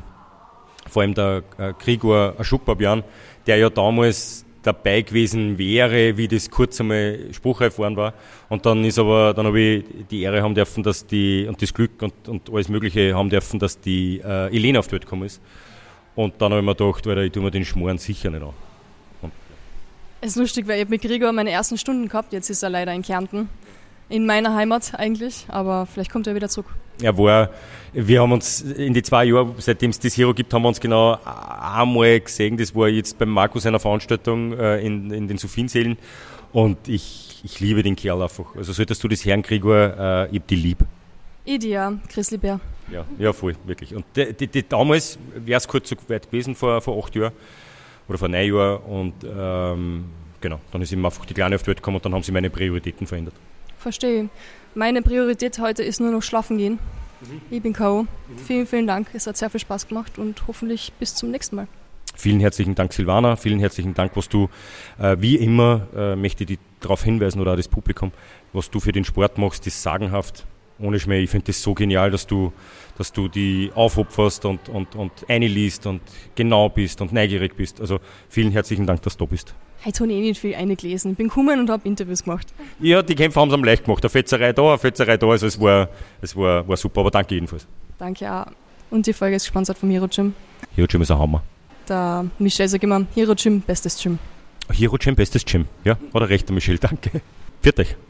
vor allem der Grigor Aschukbabian, der ja damals dabei gewesen wäre, wie das kurz einmal spruchreif worden war. Und dann habe ich die Ehre haben dürfen, und das Glück und alles Mögliche haben dürfen, dass die Elena auf die Welt gekommen ist. Und dann habe ich mir gedacht, Alter, ich tue mir den Schmoren sicher nicht an. Es ist lustig, weil ich habe mit Gregor meine ersten Stunden gehabt, jetzt ist er leider in Kärnten. In meiner Heimat eigentlich, aber vielleicht kommt er wieder zurück. Wir haben uns in die 2 Jahre, seitdem es das Hero gibt, haben wir uns genau einmal gesehen. Das war jetzt beim Markus einer Veranstaltung in den Sophiensälen. Und ich liebe den Kerl einfach. Also solltest du das hören, Gregor, ich hab die lieb. Ja, Chris Lieber. Ja, voll, wirklich. Und damals wäre es kurz so weit gewesen, vor 8 Jahren oder vor 9 Jahren. Und genau, dann ist ihm einfach die Kleine auf die Welt gekommen und dann haben sich meine Prioritäten verändert. Verstehe. Meine Priorität heute ist nur noch schlafen gehen. Ich bin K.O. Vielen, vielen Dank. Es hat sehr viel Spaß gemacht und hoffentlich bis zum nächsten Mal. Vielen herzlichen Dank, Silvana. Vielen herzlichen Dank, was du, wie immer, möchte ich darauf hinweisen oder auch das Publikum, was du für den Sport machst, ist sagenhaft. Ohne Schmäh. Ich finde das so genial, dass du die aufopferst und einliest und genau bist und neugierig bist. Also vielen herzlichen Dank, dass du da bist. Heute habe ich nicht viel eingelesen. Ich bin gekommen und habe Interviews gemacht. Ja, die Kämpfer haben es am leicht gemacht. Eine Fetzerei da. Also es war super, aber danke jedenfalls. Danke auch. Und die Folge ist gesponsert vom Hero Gym. Hero Gym ist ein Hammer. Der Michel sagt immer, Hero Gym, bestes Gym. Hero Gym, bestes Gym. Ja, hat er recht, der Michel. Danke. Pfiat euch.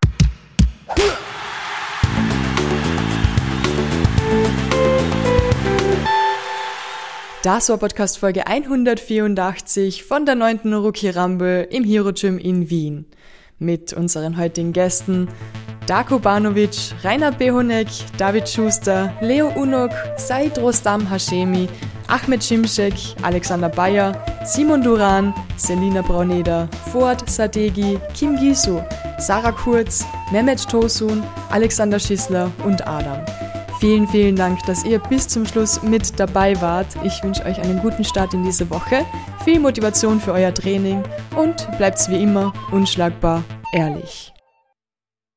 Das war Podcast Folge 184 von der 9. Rookie Rumble im Hero Gym in Wien. Mit unseren heutigen Gästen Darko Banovic, Rainer Behonek, David Schuster, Leo Unok, Said Rostam Hashemi, Ahmed Cimcek, Alexander Bayer, Simon Duran, Selina Brauneder, Fuad Sadeghi, Kim Gisu, Sarah Kurz, Mehmet Tosun, Alexander Schissler und Adam. Vielen, vielen Dank, dass ihr bis zum Schluss mit dabei wart. Ich wünsche euch einen guten Start in diese Woche, viel Motivation für euer Training und bleibt's wie immer unschlagbar ehrlich.